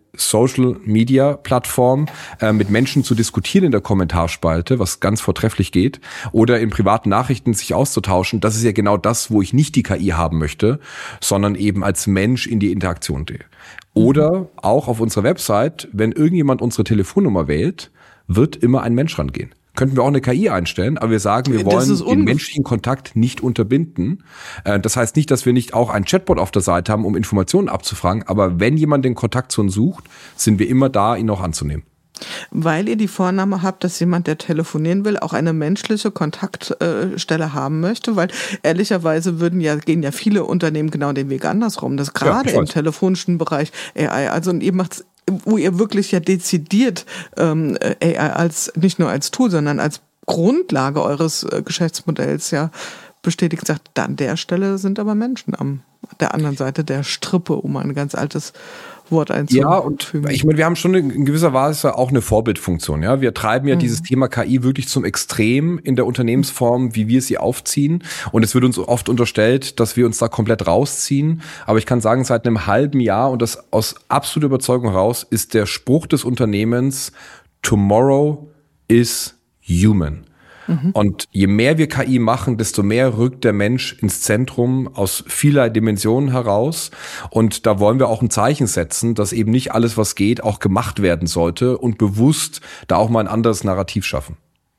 Social-Media-Plattform, mit Menschen zu diskutieren in der Kommentarspalte, was ganz vortrefflich geht, oder in privaten Nachrichten sich auszutauschen, das ist ja genau das, wo ich nicht die KI haben möchte, sondern eben als Mensch in die Interaktion gehe. Oder auch auf unserer Website, wenn irgendjemand unsere Telefonnummer wählt, wird immer ein Mensch rangehen. Könnten wir auch eine KI einstellen, aber wir sagen, wir wollen den menschlichen Kontakt nicht unterbinden. Das heißt nicht, dass wir nicht auch ein Chatbot auf der Seite haben, um Informationen abzufragen, aber wenn jemand den Kontakt zu uns sucht, sind wir immer da, ihn auch anzunehmen. Weil ihr die Vornahme habt, dass jemand, der telefonieren will, auch eine menschliche Kontaktstelle haben möchte, weil ehrlicherweise gehen ja viele Unternehmen genau den Weg andersrum, das gerade im telefonischen Bereich AI, also und ihr macht's, wo ihr wirklich ja dezidiert AI als nicht nur als Tool, sondern als Grundlage eures Geschäftsmodells ja bestätigt, sagt, an der Stelle sind aber Menschen an der anderen Seite der Strippe, um ein ganz altes Wort einzufügen. Ja, und ich meine, wir haben schon in gewisser Weise auch eine Vorbildfunktion. Ja, wir treiben ja dieses Thema KI wirklich zum Extrem in der Unternehmensform, wie wir sie aufziehen. Und es wird uns oft unterstellt, dass wir uns da komplett rausziehen. Aber ich kann sagen, seit einem halben Jahr, und das aus absoluter Überzeugung heraus, ist der Spruch des Unternehmens: Tomorrow is human. Und je mehr wir KI machen, desto mehr rückt der Mensch ins Zentrum aus vieler Dimensionen heraus. Und da wollen wir auch ein Zeichen setzen, dass eben nicht alles, was geht, auch gemacht werden sollte und bewusst da auch mal ein anderes Narrativ schaffen.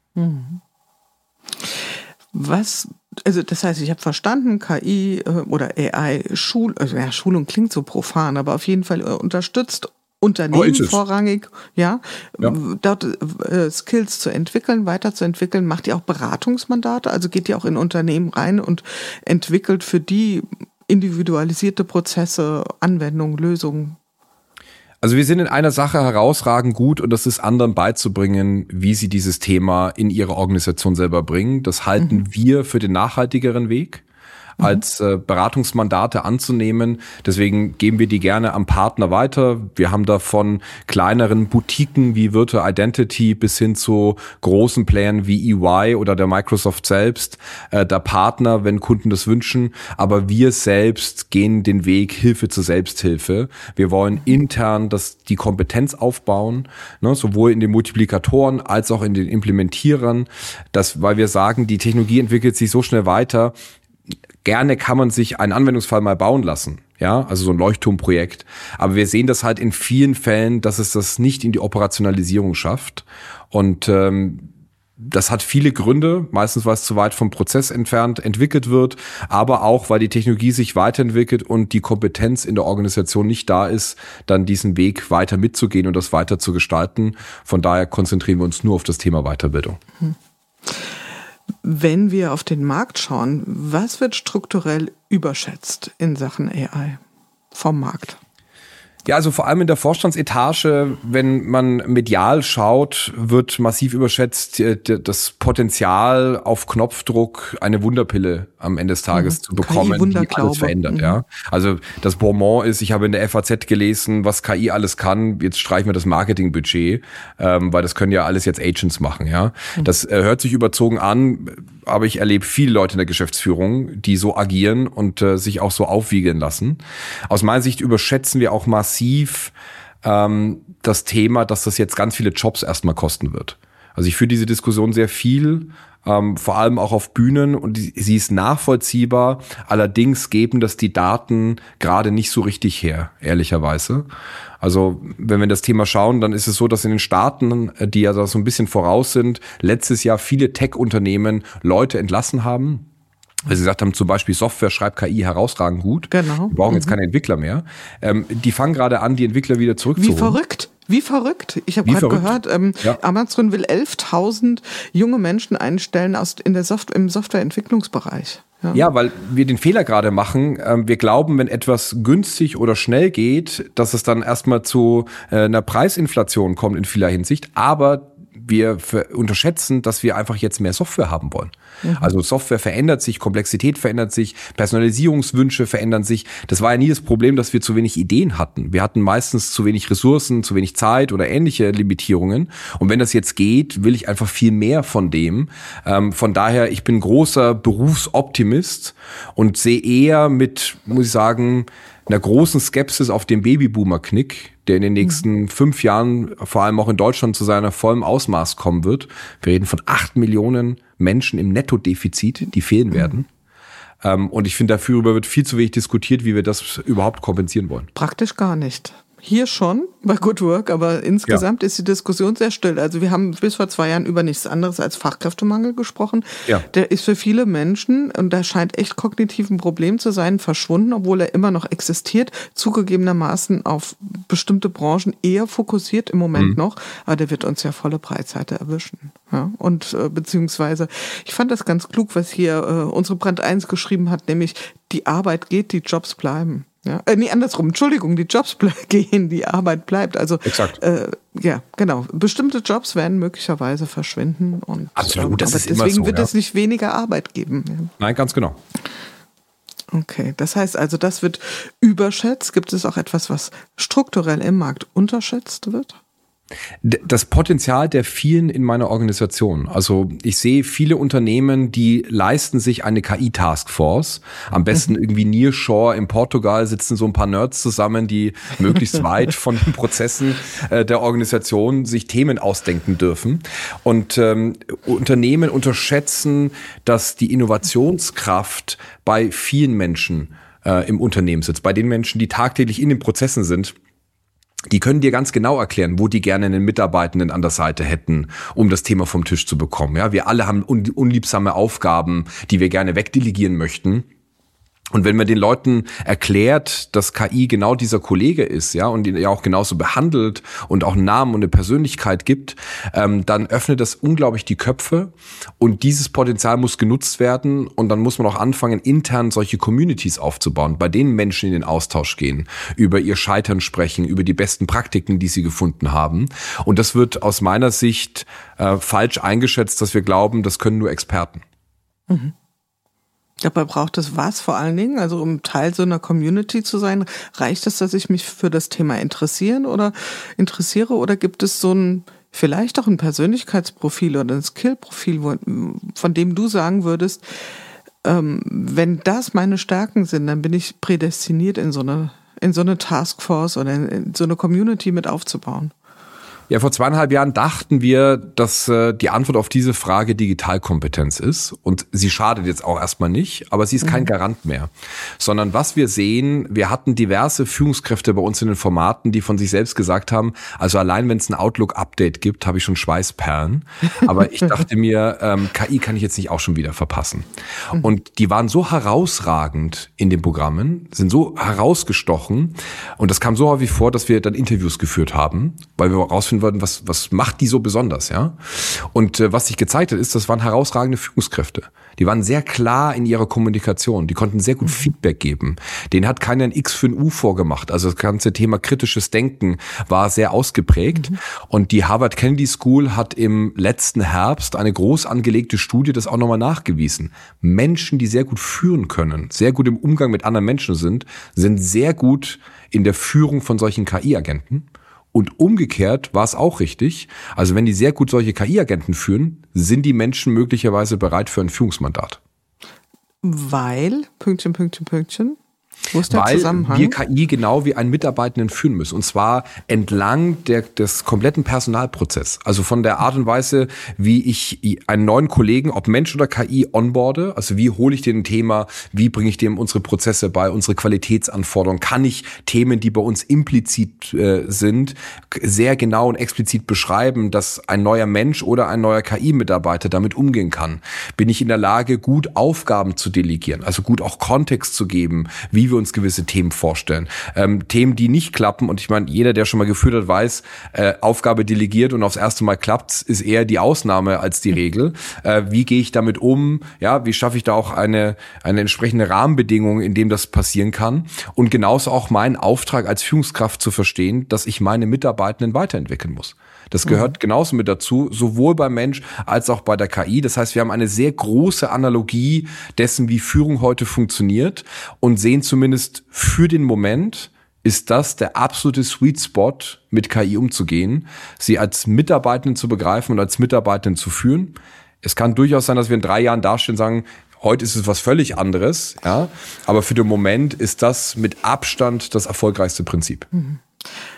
Also das heißt, ich habe verstanden, KI oder AI, Schulung klingt so profan, aber auf jeden Fall unterstützt Unternehmen vorrangig, dort Skills zu entwickeln, weiterzuentwickeln. Macht ihr auch Beratungsmandate? Also geht ihr auch in Unternehmen rein und entwickelt für die individualisierte Prozesse, Anwendungen, Lösungen? Also wir sind in einer Sache herausragend gut, und das ist, anderen beizubringen, wie sie dieses Thema in ihre Organisation selber bringen. Das halten wir für den nachhaltigeren Weg, als Beratungsmandate anzunehmen. Deswegen geben wir die gerne am Partner weiter. Wir haben da von kleineren Boutiquen wie Virtual Identity bis hin zu großen Playern wie EY oder der Microsoft selbst, der Partner, wenn Kunden das wünschen. Aber wir selbst gehen den Weg Hilfe zur Selbsthilfe. Wir wollen intern die Kompetenz aufbauen, ne, sowohl in den Multiplikatoren als auch in den Implementierern, weil wir sagen, die Technologie entwickelt sich so schnell weiter. Gerne kann man sich einen Anwendungsfall mal bauen lassen, ja, also so ein Leuchtturmprojekt. Aber wir sehen das halt in vielen Fällen, dass es das nicht in die Operationalisierung schafft. Und das hat viele Gründe, meistens weil es zu weit vom Prozess entfernt entwickelt wird, aber auch, weil die Technologie sich weiterentwickelt und die Kompetenz in der Organisation nicht da ist, dann diesen Weg weiter mitzugehen und das weiter zu gestalten. Von daher konzentrieren wir uns nur auf das Thema Weiterbildung. Wenn wir auf den Markt schauen, was wird strukturell überschätzt in Sachen AI vom Markt? Ja, also vor allem in der Vorstandsetage, wenn man medial schaut, wird massiv überschätzt das Potenzial, auf Knopfdruck eine Wunderpille am Ende des Tages zu bekommen, die alles verändert. Ja, also das Bonbon ist, ich habe in der FAZ gelesen, was KI alles kann. Jetzt streichen wir das Marketingbudget, weil das können ja alles jetzt Agents machen. Ja, das hört sich überzogen an, aber ich erlebe viele Leute in der Geschäftsführung, die so agieren und sich auch so aufwiegeln lassen. Aus meiner Sicht überschätzen wir auch massiv das Thema, dass das jetzt ganz viele Jobs erstmal kosten wird. Also ich führe diese Diskussion sehr viel, vor allem auch auf Bühnen, und sie ist nachvollziehbar. Allerdings geben das die Daten gerade nicht so richtig her, ehrlicherweise. Also wenn wir das Thema schauen, dann ist es so, dass in den Staaten, die ja da so ein bisschen voraus sind, letztes Jahr viele Tech-Unternehmen Leute entlassen haben. Weil sie gesagt haben, zum Beispiel Software schreibt KI herausragend gut. Genau. Wir brauchen jetzt keine Entwickler mehr. Die fangen gerade an, die Entwickler wieder zurückzuholen. Wie verrückt. Ich habe gerade gehört, Amazon will 11.000 junge Menschen einstellen im Softwareentwicklungsbereich. Ja, weil wir den Fehler gerade machen. Wir glauben, wenn etwas günstig oder schnell geht, dass es dann erstmal zu einer Preisinflation kommt in vieler Hinsicht. Aber wir unterschätzen, dass wir einfach jetzt mehr Software haben wollen. Also Software verändert sich, Komplexität verändert sich, Personalisierungswünsche verändern sich. Das war ja nie das Problem, dass wir zu wenig Ideen hatten. Wir hatten meistens zu wenig Ressourcen, zu wenig Zeit oder ähnliche Limitierungen. Und wenn das jetzt geht, will ich einfach viel mehr von dem. Von daher, ich bin großer Berufsoptimist und sehe eher mit, muss ich sagen, einer großen Skepsis auf den Babyboomer-Knick, der in den nächsten 5 Jahren vor allem auch in Deutschland zu seiner vollen Ausmaß kommen wird. Wir reden von 8 Millionen Menschen im Nettodefizit, die fehlen werden. Und ich finde, darüber wird viel zu wenig diskutiert, wie wir das überhaupt kompensieren wollen. Praktisch gar nicht. Hier schon bei Good Work, aber insgesamt ist die Diskussion sehr still. Also wir haben bis vor 2 Jahren über nichts anderes als Fachkräftemangel gesprochen. Ja. Der ist für viele Menschen, und da scheint echt kognitiv ein Problem zu sein, verschwunden, obwohl er immer noch existiert, zugegebenermaßen auf bestimmte Branchen eher fokussiert im Moment noch, aber der wird uns ja volle Breitseite erwischen. Ja? Und beziehungsweise, ich fand das ganz klug, was hier unsere Brand 1 geschrieben hat, nämlich die Arbeit geht, die Jobs bleiben. Ja, nee, andersrum. Entschuldigung, die Jobs gehen, die Arbeit bleibt. Also exakt. Ja, genau. Bestimmte Jobs werden möglicherweise verschwinden und absolut, das ist deswegen immer so, wird es nicht weniger Arbeit geben. Ja. Nein, ganz genau. Okay, das heißt also, das wird überschätzt. Gibt es auch etwas, was strukturell im Markt unterschätzt wird? Das Potenzial der vielen in meiner Organisation. Also ich sehe viele Unternehmen, die leisten sich eine KI-Taskforce. Am besten irgendwie Nearshore in Portugal sitzen so ein paar Nerds zusammen, die möglichst weit von den Prozessen der Organisation sich Themen ausdenken dürfen. Und Unternehmen unterschätzen, dass die Innovationskraft bei vielen Menschen im Unternehmen sitzt. Bei den Menschen, die tagtäglich in den Prozessen sind. Die können dir ganz genau erklären, wo die gerne einen Mitarbeitenden an der Seite hätten, um das Thema vom Tisch zu bekommen. Ja, wir alle haben unliebsame Aufgaben, die wir gerne wegdelegieren möchten. Und wenn man den Leuten erklärt, dass KI genau dieser Kollege ist, ja, und ihn ja auch genauso behandelt und auch einen Namen und eine Persönlichkeit gibt, dann öffnet das unglaublich die Köpfe. Und dieses Potenzial muss genutzt werden. Und dann muss man auch anfangen, intern solche Communities aufzubauen, bei denen Menschen in den Austausch gehen, über ihr Scheitern sprechen, über die besten Praktiken, die sie gefunden haben. Und das wird aus meiner Sicht falsch eingeschätzt, dass wir glauben, das können nur Experten. Mhm. Dabei braucht es was vor allen Dingen? Also um Teil so einer Community zu sein, reicht es, dass ich mich für das Thema interessiere oder gibt es so ein, vielleicht auch ein Persönlichkeitsprofil oder ein Skillprofil, von dem du sagen würdest, wenn das meine Stärken sind, dann bin ich prädestiniert in so eine Taskforce oder in so eine Community mit aufzubauen? Ja, vor 2,5 Jahren dachten wir, dass die Antwort auf diese Frage Digitalkompetenz ist. Und sie schadet jetzt auch erstmal nicht, aber sie ist kein Garant mehr. Sondern was wir sehen, wir hatten diverse Führungskräfte bei uns in den Formaten, die von sich selbst gesagt haben, also allein wenn es ein Outlook-Update gibt, habe ich schon Schweißperlen. Aber ich dachte mir, KI kann ich jetzt nicht auch schon wieder verpassen. Und die waren so herausragend in den Programmen, sind so herausgestochen. Und das kam so häufig vor, dass wir dann Interviews geführt haben, weil wir herausfinden wollten, was macht die so besonders, ja? Und was sich gezeigt hat, ist, das waren herausragende Führungskräfte. Die waren sehr klar in ihrer Kommunikation. Die konnten sehr gut Feedback geben. Denen hat keiner ein X für ein U vorgemacht. Also das ganze Thema kritisches Denken war sehr ausgeprägt. Und die Harvard Kennedy School hat im letzten Herbst eine groß angelegte Studie das auch nochmal nachgewiesen. Menschen, die sehr gut führen können, sehr gut im Umgang mit anderen Menschen sind sehr gut in der Führung von solchen KI-Agenten. Und umgekehrt war es auch richtig. Also wenn die sehr gut solche KI-Agenten führen, sind die Menschen möglicherweise bereit für ein Führungsmandat. Weil, Pünktchen. Wo ist der Zusammenhang? Weil wir KI genau wie einen Mitarbeitenden führen müssen. Und zwar entlang des kompletten Personalprozesses. Also von der Art und Weise, wie ich einen neuen Kollegen, ob Mensch oder KI, onboarde. Also wie hole ich den ein Thema, wie bringe ich dem unsere Prozesse bei, unsere Qualitätsanforderungen. Kann ich Themen, die bei uns implizit sind, sehr genau und explizit beschreiben, dass ein neuer Mensch oder ein neuer KI-Mitarbeiter damit umgehen kann? Bin ich in der Lage, gut Aufgaben zu delegieren? Also gut auch Kontext zu geben, wie wir uns gewisse Themen vorstellen. Themen, die nicht klappen, und ich meine, jeder, der schon mal geführt hat, weiß, Aufgabe delegiert und aufs erste Mal klappt, ist eher die Ausnahme als die Regel. Wie gehe ich damit um? Ja, wie schaffe ich da auch eine entsprechende Rahmenbedingung, in dem das passieren kann? Und genauso auch meinen Auftrag als Führungskraft zu verstehen, dass ich meine Mitarbeitenden weiterentwickeln muss. Das gehört genauso mit dazu, sowohl beim Mensch als auch bei der KI. Das heißt, wir haben eine sehr große Analogie dessen, wie Führung heute funktioniert, und sehen zumindest für den Moment, ist das der absolute Sweet Spot, mit KI umzugehen, sie als Mitarbeitenden zu begreifen und als Mitarbeitenden zu führen. Es kann durchaus sein, dass wir in 3 Jahren dastehen und sagen, heute ist es was völlig anderes, ja. Aber für den Moment ist das mit Abstand das erfolgreichste Prinzip.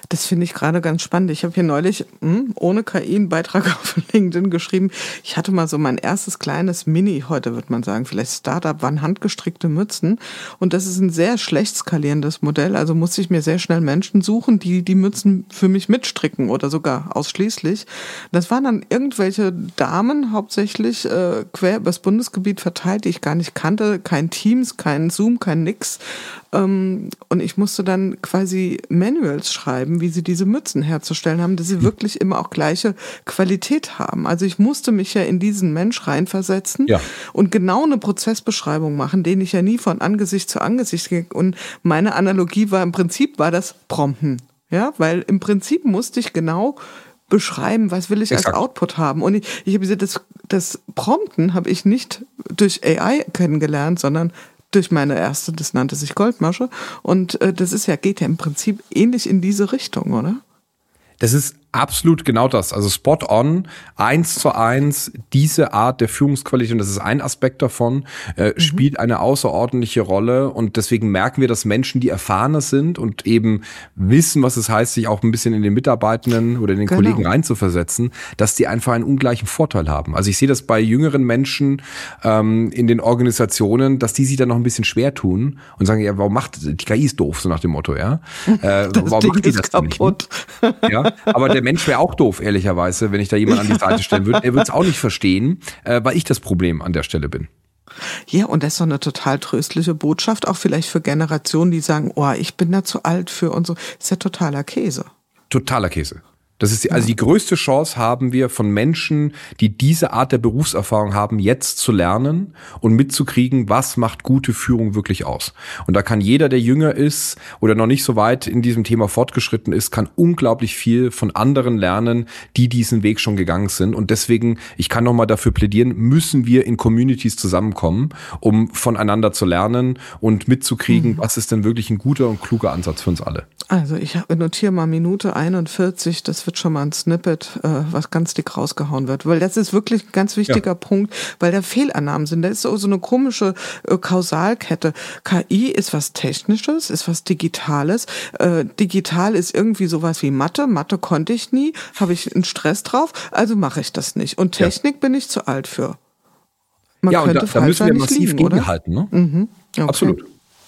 Das finde ich gerade ganz spannend. Ich habe hier neulich ohne KI einen Beitrag auf LinkedIn geschrieben. Ich hatte mal so mein erstes kleines Mini, heute würde man sagen, vielleicht Startup, waren handgestrickte Mützen. Und das ist ein sehr schlecht skalierendes Modell. Also musste ich mir sehr schnell Menschen suchen, die die Mützen für mich mitstricken oder sogar ausschließlich. Das waren dann irgendwelche Damen, hauptsächlich quer übers Bundesgebiet verteilt, die ich gar nicht kannte. Kein Teams, kein Zoom, kein nix. Und ich musste dann quasi Manuals schreiben, wie sie diese Mützen herzustellen haben, dass sie wirklich immer auch gleiche Qualität haben. Also ich musste mich ja in diesen Mensch reinversetzen und genau eine Prozessbeschreibung machen, den ich ja nie von Angesicht zu Angesicht ging. Und meine Analogie war, im Prinzip war das Prompten. Ja, weil im Prinzip musste ich genau beschreiben, was will ich als Output haben. Und ich habe gesagt, das Prompten habe ich nicht durch AI kennengelernt, sondern durch meine erste, das nannte sich Goldmasche. Und das geht ja im Prinzip ähnlich in diese Richtung, oder? Das ist absolut genau das. Also spot on, 1:1, diese Art der Führungsqualität, und das ist ein Aspekt davon, spielt eine außerordentliche Rolle. Und deswegen merken wir, dass Menschen, die erfahrener sind und eben wissen, was es heißt, sich auch ein bisschen in den Mitarbeitenden oder in den Kollegen reinzuversetzen, dass die einfach einen ungleichen Vorteil haben. Also ich sehe das bei jüngeren Menschen in den Organisationen, dass die sich dann noch ein bisschen schwer tun und sagen, ja, warum macht die KI ist doof, so nach dem Motto, ja. Warum macht die das kaputt? Nicht? Ja, aber der Mensch wäre auch doof, ehrlicherweise, wenn ich da jemanden an die Seite stellen würde. Er würde es auch nicht verstehen, weil ich das Problem an der Stelle bin. Ja, und das ist so eine total tröstliche Botschaft, auch vielleicht für Generationen, die sagen, oh, ich bin da zu alt für und so. Das ist ja totaler Käse. Totaler Käse. Das ist also die größte Chance haben wir von Menschen, die diese Art der Berufserfahrung haben, jetzt zu lernen und mitzukriegen, was macht gute Führung wirklich aus. Und da kann jeder, der jünger ist oder noch nicht so weit in diesem Thema fortgeschritten ist, kann unglaublich viel von anderen lernen, die diesen Weg schon gegangen sind. Und deswegen, ich kann nochmal dafür plädieren, müssen wir in Communities zusammenkommen, um voneinander zu lernen und mitzukriegen, was ist denn wirklich ein guter und kluger Ansatz für uns alle. Also ich notiere mal Minute 41, das wird schon mal ein Snippet, was ganz dick rausgehauen wird, weil das ist wirklich ein ganz wichtiger Punkt, weil da Fehlannahmen sind. Da ist so eine komische Kausalkette. KI ist was Technisches, ist was Digitales. Digital ist irgendwie sowas wie Mathe. Mathe konnte ich nie, habe ich einen Stress drauf, also mache ich das nicht. Und Technik bin ich zu alt für. Man könnte da müssen wir massiv gegenhalten. Ne? Okay. Absolut.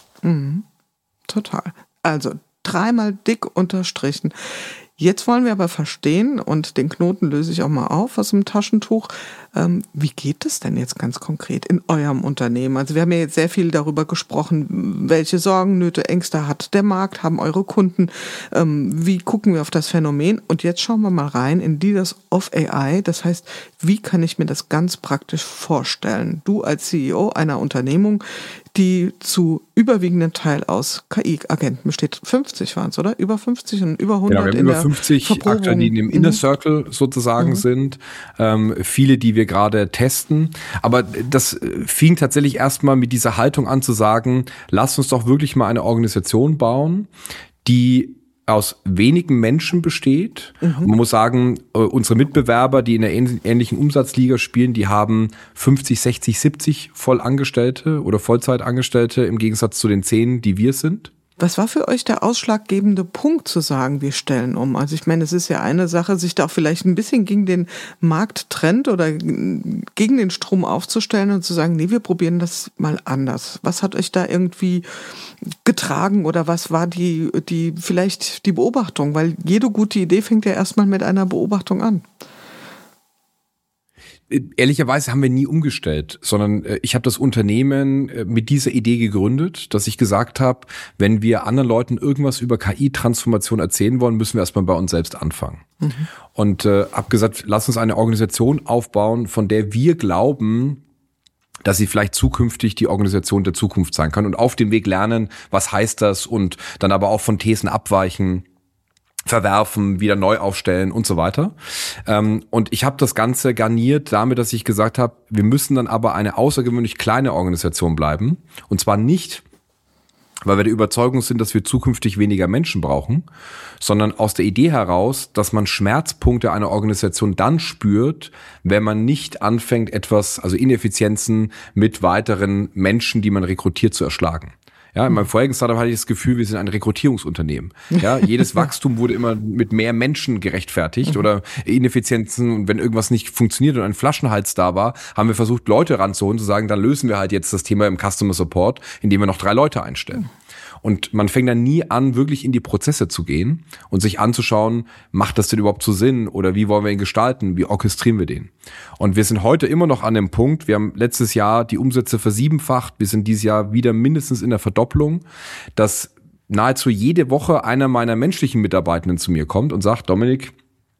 Total. Also 3-mal dick unterstrichen. Jetzt wollen wir aber verstehen, und den Knoten löse ich auch mal auf aus dem Taschentuch, wie geht es denn jetzt ganz konkret in eurem Unternehmen? Also wir haben ja jetzt sehr viel darüber gesprochen, welche Sorgen, Nöte, Ängste hat der Markt, haben eure Kunden, wie gucken wir auf das Phänomen? Und jetzt schauen wir mal rein in Leaders of AI, das heißt, wie kann ich mir das ganz praktisch vorstellen? Du als CEO einer Unternehmung, die zu überwiegenden Teil aus KI-Agenten besteht. 50 waren es, oder? Über 50 und über 100 wir haben in über der 50 Akteure, die im Inner Circle sozusagen sind. Viele, die wir gerade testen. Aber das fing tatsächlich erstmal mit dieser Haltung an zu sagen, lasst uns doch wirklich mal eine Organisation bauen, die aus wenigen Menschen besteht. Und man muss sagen, unsere Mitbewerber, die in der ähnlichen Umsatzliga spielen, die haben 50, 60, 70 Vollangestellte oder Vollzeitangestellte im Gegensatz zu den 10, die wir sind. Was war für euch der ausschlaggebende Punkt zu sagen, wir stellen um? Also ich meine, es ist ja eine Sache, sich da auch vielleicht ein bisschen gegen den Markttrend oder gegen den Strom aufzustellen und zu sagen, nee, wir probieren das mal anders. Was hat euch da irgendwie getragen oder was war vielleicht die Beobachtung? Weil jede gute Idee fängt ja erstmal mit einer Beobachtung an. Ehrlicherweise haben wir nie umgestellt, sondern ich habe das Unternehmen mit dieser Idee gegründet, dass ich gesagt habe, wenn wir anderen Leuten irgendwas über KI-Transformation erzählen wollen, müssen wir erstmal bei uns selbst anfangen. Und habe gesagt, lass uns eine Organisation aufbauen, von der wir glauben, dass sie vielleicht zukünftig die Organisation der Zukunft sein kann und auf dem Weg lernen, was heißt das und dann aber auch von Thesen abweichen, verwerfen, wieder neu aufstellen und so weiter. Und ich habe das Ganze garniert damit, dass ich gesagt habe, wir müssen dann aber eine außergewöhnlich kleine Organisation bleiben. Und zwar nicht, weil wir der Überzeugung sind, dass wir zukünftig weniger Menschen brauchen, sondern aus der Idee heraus, dass man Schmerzpunkte einer Organisation dann spürt, wenn man nicht anfängt, also Ineffizienzen mit weiteren Menschen, die man rekrutiert, zu erschlagen. Ja, in meinem vorigen Startup hatte ich das Gefühl, wir sind ein Rekrutierungsunternehmen. Ja, jedes Wachstum wurde immer mit mehr Menschen gerechtfertigt oder Ineffizienzen. Und wenn irgendwas nicht funktioniert und ein Flaschenhals da war, haben wir versucht, Leute ranzuholen, zu sagen, dann lösen wir halt jetzt das Thema im Customer Support, indem wir noch 3 Leute einstellen. Und man fängt dann nie an, wirklich in die Prozesse zu gehen und sich anzuschauen, macht das denn überhaupt so Sinn oder wie wollen wir ihn gestalten, wie orchestrieren wir den? Und wir sind heute immer noch an dem Punkt, wir haben letztes Jahr die Umsätze versiebenfacht, wir sind dieses Jahr wieder mindestens in der Verdopplung, dass nahezu jede Woche einer meiner menschlichen Mitarbeitenden zu mir kommt und sagt, Dominik,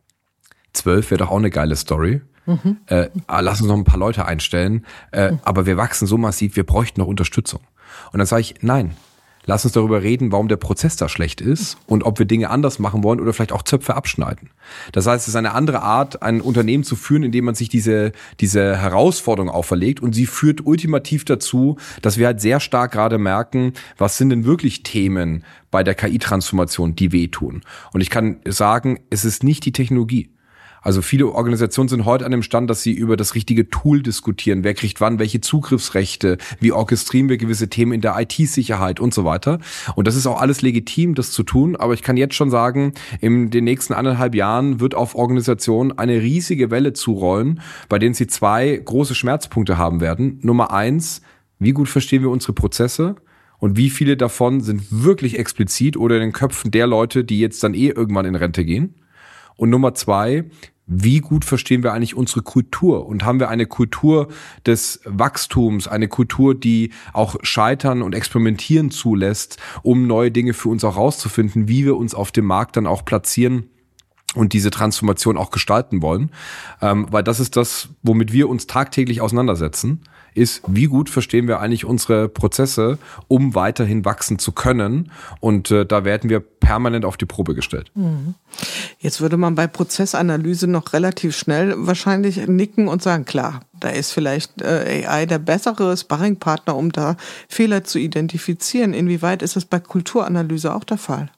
12 wäre doch auch eine geile Story. Lass uns noch ein paar Leute einstellen, aber wir wachsen so massiv, wir bräuchten noch Unterstützung. Und dann sage ich, nein. Lass uns darüber reden, warum der Prozess da schlecht ist und ob wir Dinge anders machen wollen oder vielleicht auch Zöpfe abschneiden. Das heißt, es ist eine andere Art, ein Unternehmen zu führen, indem man sich diese Herausforderung auferlegt, und sie führt ultimativ dazu, dass wir halt sehr stark gerade merken, was sind denn wirklich Themen bei der KI-Transformation, die wehtun. Und ich kann sagen, es ist nicht die Technologie. Also viele Organisationen sind heute an dem Stand, dass sie über das richtige Tool diskutieren. Wer kriegt wann welche Zugriffsrechte? Wie orchestrieren wir gewisse Themen in der IT-Sicherheit und so weiter? Und das ist auch alles legitim, das zu tun. Aber ich kann jetzt schon sagen, in den nächsten 1,5 Jahren wird auf Organisationen eine riesige Welle zurollen, bei denen sie 2 große Schmerzpunkte haben werden. Nummer 1, wie gut verstehen wir unsere Prozesse? Und wie viele davon sind wirklich explizit oder in den Köpfen der Leute, die jetzt dann irgendwann in Rente gehen? Und Nummer 2, wie gut verstehen wir eigentlich unsere Kultur? Und haben wir eine Kultur des Wachstums, eine Kultur, die auch Scheitern und Experimentieren zulässt, um neue Dinge für uns auch rauszufinden, wie wir uns auf dem Markt dann auch platzieren und diese Transformation auch gestalten wollen? Weil das ist das, womit wir uns tagtäglich auseinandersetzen, ist, wie gut verstehen wir eigentlich unsere Prozesse, um weiterhin wachsen zu können. Und da werden wir permanent auf die Probe gestellt. Jetzt würde man bei Prozessanalyse noch relativ schnell wahrscheinlich nicken und sagen, klar, da ist vielleicht AI der bessere Sparringpartner, um da Fehler zu identifizieren. Inwieweit ist das bei Kulturanalyse auch der Fall?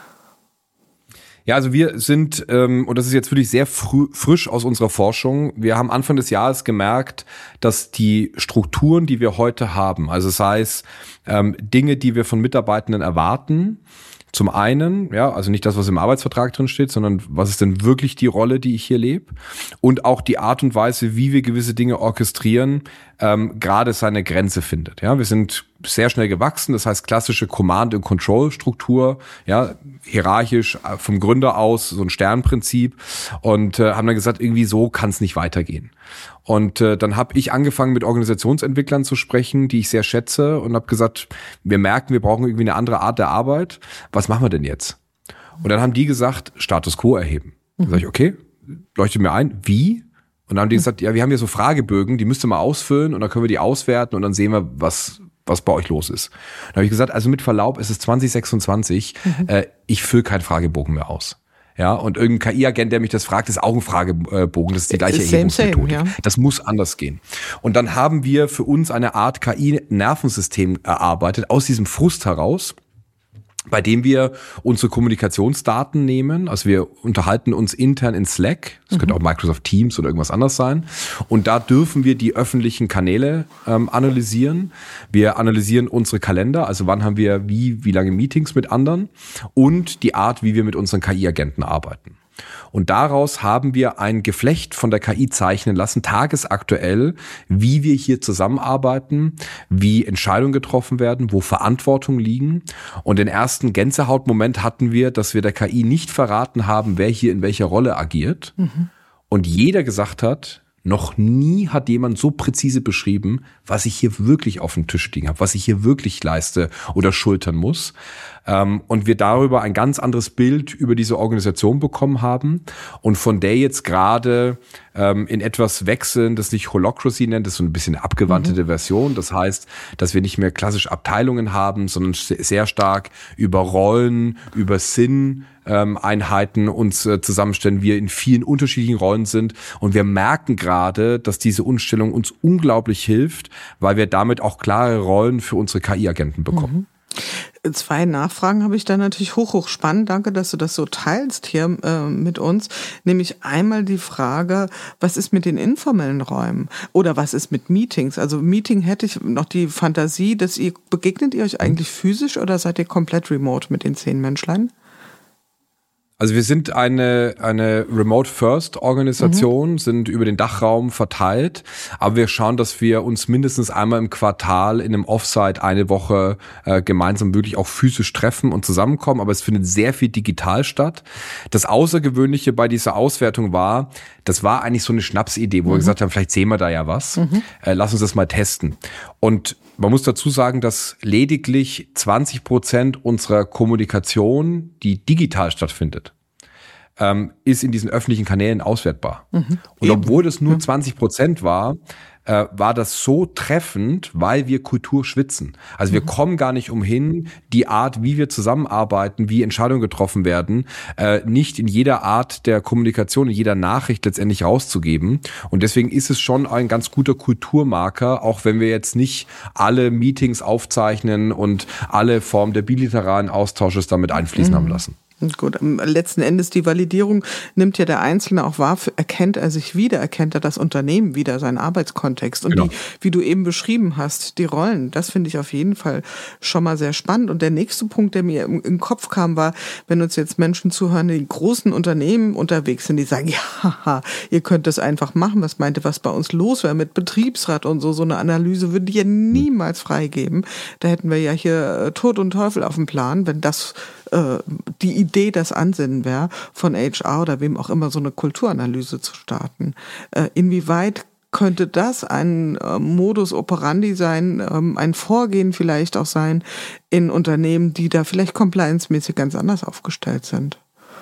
Ja, also wir sind, und das ist jetzt wirklich sehr frisch aus unserer Forschung, wir haben Anfang des Jahres gemerkt, dass die Strukturen, die wir heute haben, also sei es Dinge, die wir von Mitarbeitenden erwarten, zum einen, ja, also nicht das, was im Arbeitsvertrag drin steht, sondern was ist denn wirklich die Rolle, die ich hier lebe, und auch die Art und Weise, wie wir gewisse Dinge orchestrieren, gerade seine Grenze findet. Ja, wir sind sehr schnell gewachsen, das heißt klassische Command-and-Control-Struktur, ja, hierarchisch vom Gründer aus, so ein Sternprinzip, und haben dann gesagt, irgendwie so kann es nicht weitergehen. Und dann habe ich angefangen, mit Organisationsentwicklern zu sprechen, die ich sehr schätze, und habe gesagt, wir merken, wir brauchen irgendwie eine andere Art der Arbeit. Was machen wir denn jetzt? Und dann haben die gesagt, Status Quo erheben. Dann sage ich, okay, leuchtet mir ein, wie? Und dann haben die gesagt, ja, wir haben hier so Fragebögen, die müsst ihr mal ausfüllen und dann können wir die auswerten und dann sehen wir, was bei euch los ist. Dann habe ich gesagt, also mit Verlaub, es ist 2026, ich fülle keinen Fragebogen mehr aus. Ja, und irgendein KI-Agent, der mich das fragt, ist auch ein Fragebogen. Das ist die gleiche Erhebungsmethode. Ja. Das muss anders gehen. Und dann haben wir für uns eine Art KI-Nervensystem erarbeitet, aus diesem Frust heraus, bei dem wir unsere Kommunikationsdaten nehmen. Also wir unterhalten uns intern in Slack. Das könnte auch Microsoft Teams oder irgendwas anderes sein. Und da dürfen wir die öffentlichen Kanäle analysieren. Wir analysieren unsere Kalender. Also wann haben wir wie lange Meetings mit anderen, und die Art, wie wir mit unseren KI-Agenten arbeiten. Und daraus haben wir ein Geflecht von der KI zeichnen lassen, tagesaktuell, wie wir hier zusammenarbeiten, wie Entscheidungen getroffen werden, wo Verantwortung liegen. Und den ersten Gänsehautmoment hatten wir, dass wir der KI nicht verraten haben, wer hier in welcher Rolle agiert. Und jeder gesagt hat, noch nie hat jemand so präzise beschrieben, was ich hier wirklich auf dem Tisch liegen habe, was ich hier wirklich leiste oder schultern muss. Und wir darüber ein ganz anderes Bild über diese Organisation bekommen haben und von der jetzt gerade in etwas wechseln, das sich Holacracy nennt, das ist so ein bisschen eine abgewandelte Version. Das heißt, dass wir nicht mehr klassisch Abteilungen haben, sondern sehr stark über Rollen, über Sinn Einheiten uns zusammenstellen, wir in vielen unterschiedlichen Rollen sind, und wir merken gerade, dass diese Umstellung uns unglaublich hilft, weil wir damit auch klare Rollen für unsere KI-Agenten bekommen. 2 Nachfragen habe ich da natürlich hochspannend. Danke, dass du das so teilst hier mit uns. Nämlich einmal die Frage, was ist mit den informellen Räumen? Oder was ist mit Meetings? Also Meeting hätte ich noch die Fantasie, begegnet ihr euch eigentlich physisch oder seid ihr komplett remote mit den 10 Menschlein? Also wir sind eine Remote-First-Organisation, sind über den Dachraum verteilt, aber wir schauen, dass wir uns mindestens einmal im Quartal in einem Offsite eine Woche gemeinsam wirklich auch physisch treffen und zusammenkommen, aber es findet sehr viel digital statt. Das Außergewöhnliche bei dieser Auswertung war, das war eigentlich so eine Schnapsidee, wo wir gesagt haben, vielleicht sehen wir da ja was, lass uns das mal testen. Und man muss dazu sagen, dass lediglich 20% unserer Kommunikation, die digital stattfindet, ist in diesen öffentlichen Kanälen auswertbar. Und obwohl das nur 20% war das so treffend, weil wir Kultur schwitzen. Also wir kommen gar nicht umhin, die Art, wie wir zusammenarbeiten, wie Entscheidungen getroffen werden, nicht in jeder Art der Kommunikation, in jeder Nachricht letztendlich rauszugeben. Und deswegen ist es schon ein ganz guter Kulturmarker, auch wenn wir jetzt nicht alle Meetings aufzeichnen und alle Formen der bilateralen Austausches damit einfließen haben lassen. Gut, letzten Endes die Validierung nimmt ja der Einzelne auch wahr, erkennt er sich wieder, erkennt er das Unternehmen wieder, seinen Arbeitskontext und die, wie du eben beschrieben hast, die Rollen, das finde ich auf jeden Fall schon mal sehr spannend. Und der nächste Punkt, der mir im Kopf kam, war, wenn uns jetzt Menschen zuhören, die in großen Unternehmen unterwegs sind, die sagen, ja, ihr könnt das einfach machen, was bei uns los wäre mit Betriebsrat und so eine Analyse würde ich ja niemals freigeben. Da hätten wir ja hier Tod und Teufel auf dem Plan, wenn das die Idee, das Ansinnen wäre, von HR oder wem auch immer so eine Kulturanalyse zu starten. Inwieweit könnte das ein Modus operandi sein, ein Vorgehen vielleicht auch sein in Unternehmen, die da vielleicht compliance-mäßig ganz anders aufgestellt sind?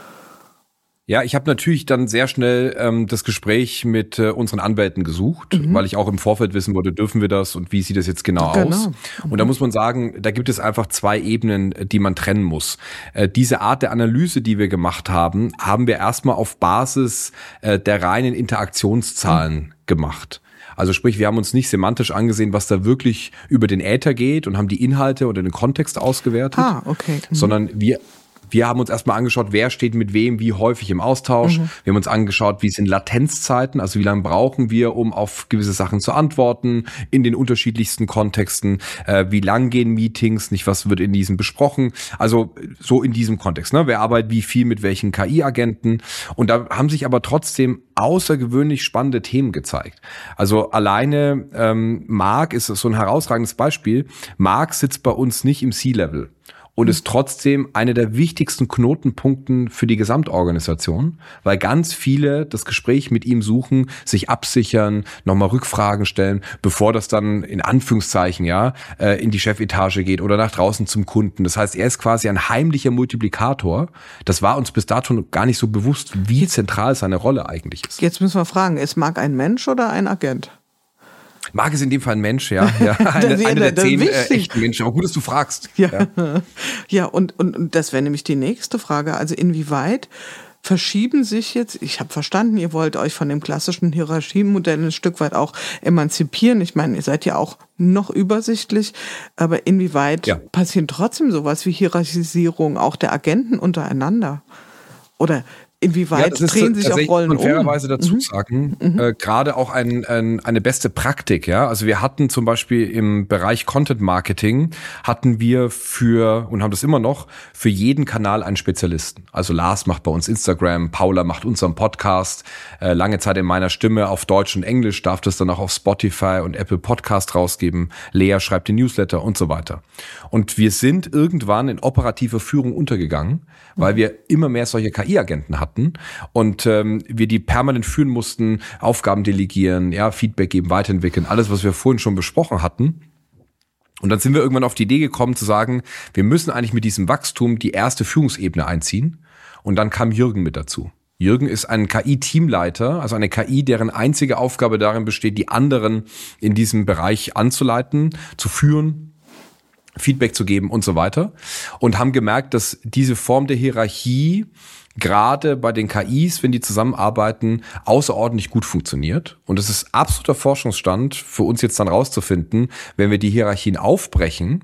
Ja, ich habe natürlich dann sehr schnell das Gespräch mit unseren Anwälten gesucht, weil ich auch im Vorfeld wissen wollte, dürfen wir das und wie sieht das jetzt genau aus? Und da muss man sagen, da gibt es einfach 2 Ebenen, die man trennen muss. Diese Art der Analyse, die wir gemacht haben, haben wir erstmal auf Basis der reinen Interaktionszahlen gemacht. Also sprich, wir haben uns nicht semantisch angesehen, was da wirklich über den Äther geht und haben die Inhalte oder den Kontext ausgewertet, sondern wir haben uns erstmal angeschaut, wer steht mit wem, wie häufig im Austausch. Wir haben uns angeschaut, wie sind Latenzzeiten, also wie lange brauchen wir, um auf gewisse Sachen zu antworten, in den unterschiedlichsten Kontexten. Wie lang gehen Meetings, nicht was wird in diesen besprochen. Also so in diesem Kontext. Ne? Wer arbeitet wie viel mit welchen KI-Agenten. Und da haben sich aber trotzdem außergewöhnlich spannende Themen gezeigt. Also alleine Marc ist so ein herausragendes Beispiel. Marc sitzt bei uns nicht im C-Level. Und ist trotzdem eine der wichtigsten Knotenpunkten für die Gesamtorganisation, weil ganz viele das Gespräch mit ihm suchen, sich absichern, nochmal Rückfragen stellen, bevor das dann in Anführungszeichen in die Chefetage geht oder nach draußen zum Kunden. Das heißt, er ist quasi ein heimlicher Multiplikator. Das war uns bis dato gar nicht so bewusst, wie zentral seine Rolle eigentlich ist. Jetzt müssen wir fragen, ist Marc ein Mensch oder ein Agent? Marc ist in dem Fall ein Mensch, ja. Eine der 10 echten Menschen. Aber gut, dass du fragst. Ja, und das wäre nämlich die nächste Frage. Also inwieweit verschieben sich jetzt, ich habe verstanden, ihr wollt euch von dem klassischen Hierarchiemodell ein Stück weit auch emanzipieren. Ich meine, ihr seid ja auch noch übersichtlich, aber inwieweit passieren trotzdem sowas wie Hierarchisierung auch der Agenten untereinander? Oder inwieweit drehen sich auch Rollen um? Fairerweise dazu sagen, gerade auch eine beste Praktik, ja. Also wir hatten zum Beispiel im Bereich Content Marketing hatten wir und haben das immer noch, für jeden Kanal einen Spezialisten. Also Lars macht bei uns Instagram, Paula macht unseren Podcast, lange Zeit in meiner Stimme auf Deutsch und Englisch, darf das dann auch auf Spotify und Apple Podcast rausgeben. Lea schreibt den Newsletter und so weiter. Und wir sind irgendwann in operativer Führung untergegangen, weil wir immer mehr solche KI-Agenten hatten und wir die permanent führen mussten, Aufgaben delegieren, Feedback geben, weiterentwickeln, alles, was wir vorhin schon besprochen hatten. Und dann sind wir irgendwann auf die Idee gekommen zu sagen, wir müssen eigentlich mit diesem Wachstum die erste Führungsebene einziehen. Und dann kam Jürgen mit dazu. Jürgen ist ein KI-Teamleiter, also eine KI, deren einzige Aufgabe darin besteht, die anderen in diesem Bereich anzuleiten, zu führen, Feedback zu geben und so weiter. Und haben gemerkt, dass diese Form der Hierarchie gerade bei den KIs, wenn die zusammenarbeiten, außerordentlich gut funktioniert. Und es ist absoluter Forschungsstand für uns jetzt dann rauszufinden, wenn wir die Hierarchien aufbrechen,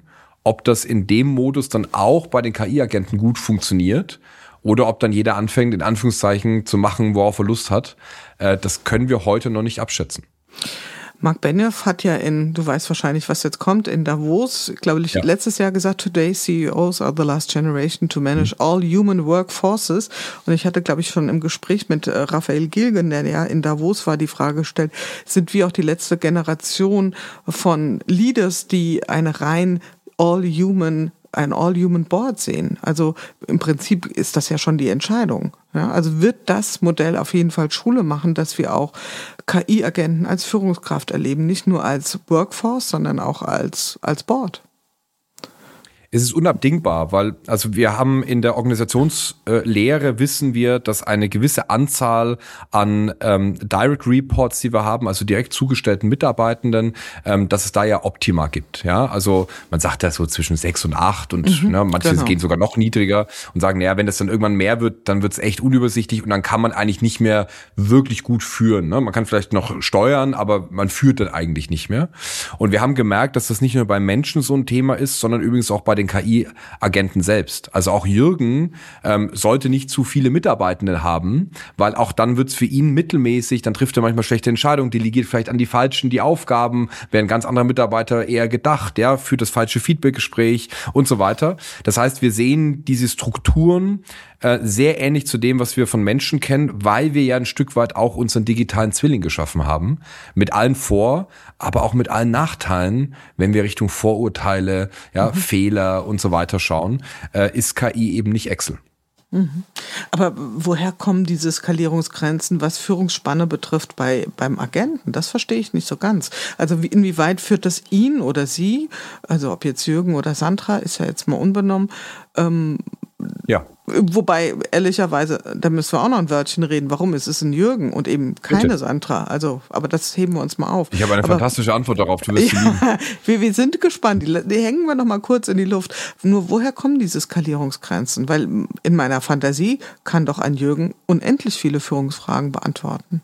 ob das in dem Modus dann auch bei den KI-Agenten gut funktioniert oder ob dann jeder anfängt, in Anführungszeichen zu machen, worauf er Lust hat. Das können wir heute noch nicht abschätzen. Mark Benioff hat ja du weißt wahrscheinlich, was jetzt kommt, in Davos, glaube ich, letztes Jahr gesagt, today CEOs are the last generation to manage all human workforces. Und ich hatte, glaube ich, schon im Gespräch mit Raphael Gilgen, der ja in Davos war, die Frage gestellt, sind wir auch die letzte Generation von Leaders, die ein All-Human Board sehen. Also im Prinzip ist das ja schon die Entscheidung. Ja, also wird das Modell auf jeden Fall Schule machen, dass wir auch KI-Agenten als Führungskraft erleben, nicht nur als Workforce, sondern auch als Board. Es ist unabdingbar, weil also wir haben in der Organisationslehre wissen wir, dass eine gewisse Anzahl an Direct Reports, die wir haben, also direkt zugestellten Mitarbeitenden, dass es da ja Optima gibt. Ja, also man sagt ja so zwischen 6 und 8 und manche gehen sogar noch niedriger und sagen, naja, wenn das dann irgendwann mehr wird, dann wird es echt unübersichtlich und dann kann man eigentlich nicht mehr wirklich gut führen. Ne? Man kann vielleicht noch steuern, aber man führt dann eigentlich nicht mehr. Und wir haben gemerkt, dass das nicht nur bei Menschen so ein Thema ist, sondern übrigens auch bei den KI-Agenten selbst. Also auch Jürgen sollte nicht zu viele Mitarbeitende haben, weil auch dann wird's für ihn mittelmäßig, dann trifft er manchmal schlechte Entscheidungen, delegiert vielleicht an die Falschen die Aufgaben, während ganz andere Mitarbeiter eher gedacht, ja, führt das falsche Feedbackgespräch und so weiter. Das heißt, wir sehen diese Strukturen sehr ähnlich zu dem, was wir von Menschen kennen, weil wir ja ein Stück weit auch unseren digitalen Zwilling geschaffen haben. Mit allen Vor-, aber auch mit allen Nachteilen, wenn wir Richtung Vorurteile, Fehler und so weiter schauen, ist KI eben nicht Excel. Aber woher kommen diese Skalierungsgrenzen, was Führungsspanne betrifft beim Agenten? Das verstehe ich nicht so ganz. Also inwieweit führt das ihn oder sie, also ob jetzt Jürgen oder Sandra, ist ja jetzt mal unbenommen, wobei, ehrlicherweise, da müssen wir auch noch ein Wörtchen reden. Warum ist es ein Jürgen und eben keine Sandra? Also, aber das heben wir uns mal auf. Ich habe eine fantastische Antwort darauf. Du wirst sie lieben. Wir sind gespannt. Die hängen wir noch mal kurz in die Luft. Nur woher kommen diese Skalierungsgrenzen? Weil in meiner Fantasie kann doch ein Jürgen unendlich viele Führungsfragen beantworten.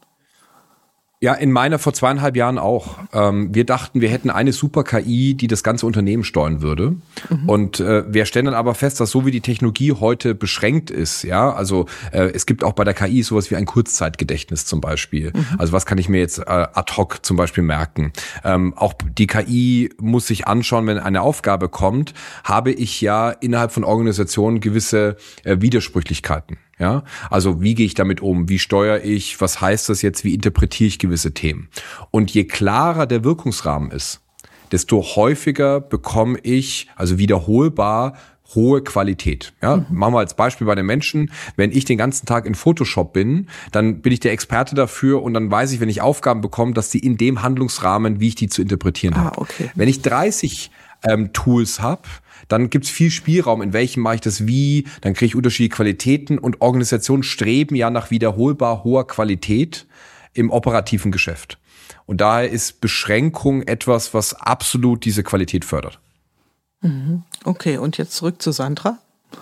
Ja, in meiner vor 2,5 Jahren auch. Wir dachten, wir hätten eine super KI, die das ganze Unternehmen steuern würde. Und wir stellen dann aber fest, dass so wie die Technologie heute beschränkt ist, ja, also es gibt auch bei der KI sowas wie ein Kurzzeitgedächtnis zum Beispiel. Also was kann ich mir jetzt ad hoc zum Beispiel merken? Auch die KI muss sich anschauen, wenn eine Aufgabe kommt, habe ich ja innerhalb von Organisationen gewisse Widersprüchlichkeiten. Ja, also wie gehe ich damit um? Wie steuere ich? Was heißt das jetzt? Wie interpretiere ich gewisse Themen? Und je klarer der Wirkungsrahmen ist, desto häufiger bekomme ich, also wiederholbar, hohe Qualität. Ja, machen wir als Beispiel bei den Menschen. Wenn ich den ganzen Tag in Photoshop bin, dann bin ich der Experte dafür und dann weiß ich, wenn ich Aufgaben bekomme, dass die in dem Handlungsrahmen, wie ich die zu interpretieren habe. Okay. Wenn ich 30 Tools habe, dann gibt's viel Spielraum, in welchem mache ich das wie, dann kriege ich unterschiedliche Qualitäten und Organisationen streben ja nach wiederholbar hoher Qualität im operativen Geschäft. Und daher ist Beschränkung etwas, was absolut diese Qualität fördert. Okay, und jetzt zurück zu Sandra.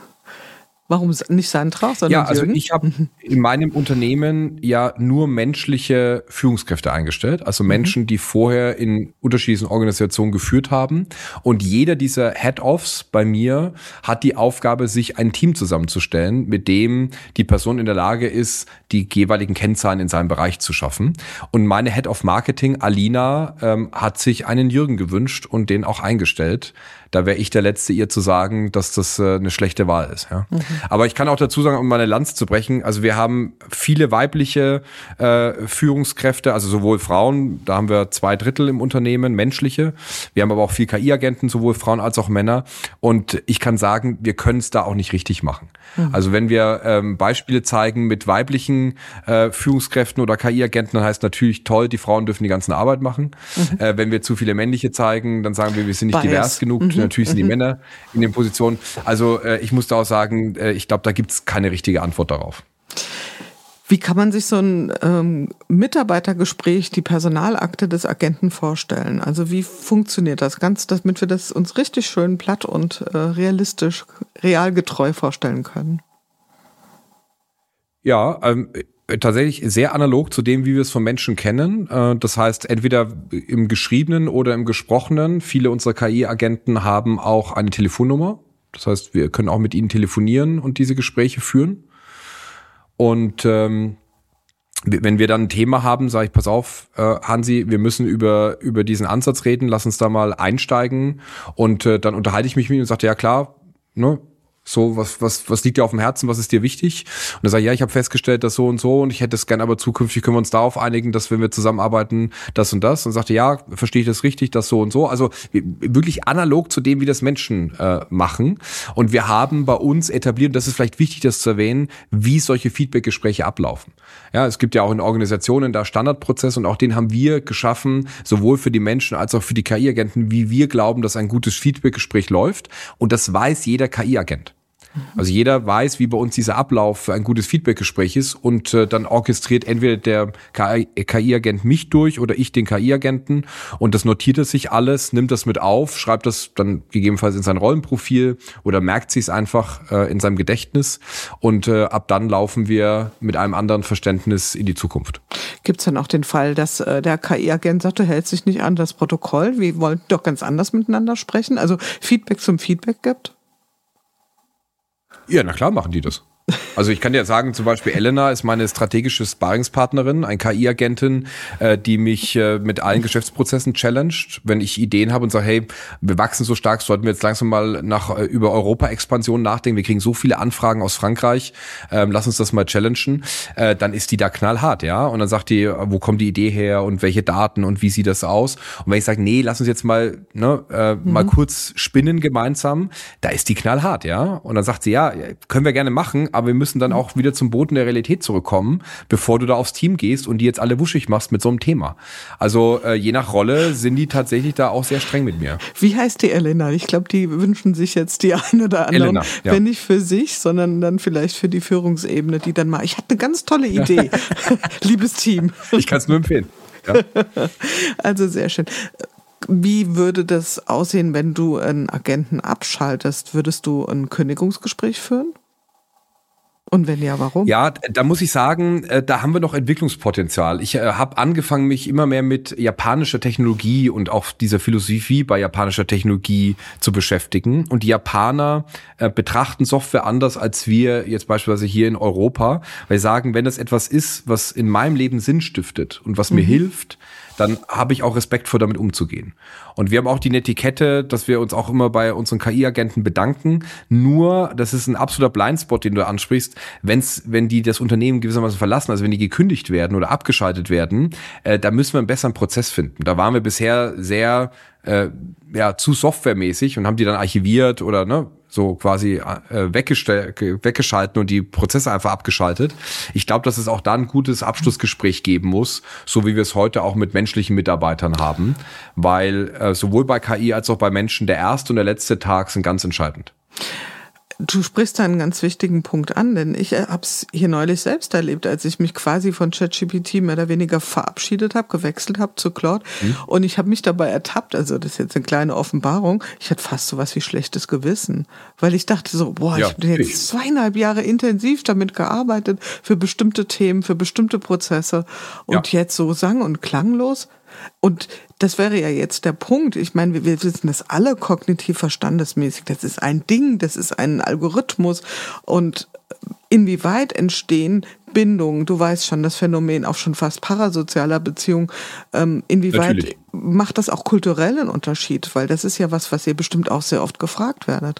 Warum nicht Sandra, sondern also Jürgen? Ich habe in meinem Unternehmen ja nur menschliche Führungskräfte eingestellt, also Menschen, die vorher in unterschiedlichen Organisationen geführt haben. Und jeder dieser Head-Offs bei mir hat die Aufgabe, sich ein Team zusammenzustellen, mit dem die Person in der Lage ist, die jeweiligen Kennzahlen in seinem Bereich zu schaffen. Und meine Head of Marketing, Alina, hat sich einen Jürgen gewünscht und den auch eingestellt. Da wäre ich der Letzte, ihr zu sagen, dass das eine schlechte Wahl ist. Ja. Aber ich kann auch dazu sagen, um meine Lanze zu brechen, also wir haben viele weibliche Führungskräfte, also sowohl Frauen, da haben wir 2/3 im Unternehmen, menschliche. Wir haben aber auch viel KI-Agenten, sowohl Frauen als auch Männer. Und ich kann sagen, wir können es da auch nicht richtig machen. Also wenn wir Beispiele zeigen mit weiblichen Führungskräften oder KI-Agenten, dann heißt natürlich toll, die Frauen dürfen die ganze Arbeit machen. Wenn wir zu viele männliche zeigen, dann sagen wir sind nicht divers genug. Natürlich sind die Männer in den Positionen. Also ich muss da auch sagen, ich glaube, da gibt es keine richtige Antwort darauf. Wie kann man sich so ein Mitarbeitergespräch, die Personalakte des Agenten vorstellen? Also wie funktioniert das Ganze, damit wir das uns richtig schön platt und realistisch, realgetreu vorstellen können? Ja, tatsächlich sehr analog zu dem, wie wir es von Menschen kennen. Das heißt, entweder im Geschriebenen oder im Gesprochenen. Viele unserer KI-Agenten haben auch eine Telefonnummer. Das heißt, wir können auch mit ihnen telefonieren und diese Gespräche führen. Und wenn wir dann ein Thema haben, sage ich, pass auf, Hansi, wir müssen über diesen Ansatz reden, lass uns da mal einsteigen. Und dann unterhalte ich mich mit ihm und sagte, ja klar, ne? So, was liegt dir auf dem Herzen, was ist dir wichtig? Und er sagt, ja, ich habe festgestellt, dass so und ich hätte es gern, aber zukünftig können wir uns darauf einigen, dass wenn wir zusammenarbeiten, das und das. Und sagte, ja, verstehe ich das richtig, das so und so. Also wirklich analog zu dem, wie das Menschen machen. Und wir haben bei uns etabliert, und das ist vielleicht wichtig, das zu erwähnen, wie solche Feedback-Gespräche ablaufen. Ja, es gibt ja auch in Organisationen da Standardprozess und auch den haben wir geschaffen, sowohl für die Menschen als auch für die KI-Agenten, wie wir glauben, dass ein gutes Feedback-Gespräch läuft. Und das weiß jeder KI-Agent. Also jeder weiß, wie bei uns dieser Ablauf für ein gutes Feedback-Gespräch ist und dann orchestriert entweder der KI-Agent mich durch oder ich den KI-Agenten und das notiert er sich alles, nimmt das mit auf, schreibt das dann gegebenenfalls in sein Rollenprofil oder merkt sich es einfach in seinem Gedächtnis und ab dann laufen wir mit einem anderen Verständnis in die Zukunft. Gibt es dann auch den Fall, dass der KI-Agent sagt, du hältst dich nicht an das Protokoll, wir wollten doch ganz anders miteinander sprechen, also Feedback zum Feedback gibt? Ja, na klar machen die das. Also ich kann dir sagen, zum Beispiel Elena ist meine strategische Sparringspartnerin, ein KI-Agentin, die mich mit allen Geschäftsprozessen challenged. Wenn ich Ideen habe und sage, hey, wir wachsen so stark, sollten wir jetzt langsam mal über Europa-Expansion nachdenken. Wir kriegen so viele Anfragen aus Frankreich, lass uns das mal challengen. Dann ist die da knallhart, ja. Und dann sagt die, wo kommt die Idee her und welche Daten und wie sieht das aus? Und wenn ich sage, nee, lass uns jetzt mal mal kurz spinnen gemeinsam, da ist die knallhart, ja. Und dann sagt sie, ja, können wir gerne machen, aber wir müssen dann auch wieder zum Boden der Realität zurückkommen, bevor du da aufs Team gehst und die jetzt alle wuschig machst mit so einem Thema. Also je nach Rolle sind die tatsächlich da auch sehr streng mit mir. Wie heißt die Elena? Ich glaube, die wünschen sich jetzt die eine oder andere, Elena, ja. Wenn nicht für sich, sondern dann vielleicht für die Führungsebene, die dann mal, ich hatte eine ganz tolle Idee, liebes Team. Ich kann es nur empfehlen. Ja. Also sehr schön. Wie würde das aussehen, wenn du einen Agenten abschaltest? Würdest du ein Kündigungsgespräch führen? Und wenn ja, warum? Ja, da muss ich sagen, da haben wir noch Entwicklungspotenzial. Ich habe angefangen, mich immer mehr mit japanischer Technologie und auch dieser Philosophie bei japanischer Technologie zu beschäftigen. Und die Japaner betrachten Software anders als wir jetzt beispielsweise hier in Europa. Weil sie sagen, wenn das etwas ist, was in meinem Leben Sinn stiftet und was mir hilft, dann habe ich auch Respekt vor, damit umzugehen. Und wir haben auch die Netiquette, dass wir uns auch immer bei unseren KI-Agenten bedanken. Nur, das ist ein absoluter Blindspot, den du ansprichst, wenn die das Unternehmen gewissermaßen verlassen, also wenn die gekündigt werden oder abgeschaltet werden, da müssen wir einen besseren Prozess finden. Da waren wir bisher sehr zu softwaremäßig und haben die dann archiviert oder so quasi weggeschalten und die Prozesse einfach abgeschaltet. Ich glaube, dass es auch da ein gutes Abschlussgespräch geben muss, so wie wir es heute auch mit menschlichen Mitarbeitern haben, weil sowohl bei KI als auch bei Menschen der erste und der letzte Tag sind ganz entscheidend. Du sprichst da einen ganz wichtigen Punkt an, denn ich habe es hier neulich selbst erlebt, als ich mich quasi von ChatGPT mehr oder weniger verabschiedet habe, gewechselt habe zu Claude. Und ich habe mich dabei ertappt, also das ist jetzt eine kleine Offenbarung, ich hatte fast sowas wie schlechtes Gewissen, weil ich dachte so, ich habe jetzt 2,5 Jahre intensiv damit gearbeitet, für bestimmte Themen, für bestimmte Prozesse und jetzt so sang- und klanglos. Und das wäre ja jetzt der Punkt. Ich meine, wir wissen das alle kognitiv verstandesmäßig. Das ist ein Ding, das ist ein Algorithmus. Und inwieweit entstehen Bindungen? Du weißt schon, das Phänomen auch schon fast parasozialer Beziehung. Inwieweit Natürlich. Macht das auch kulturell einen Unterschied? Weil das ist ja was ihr bestimmt auch sehr oft gefragt werdet.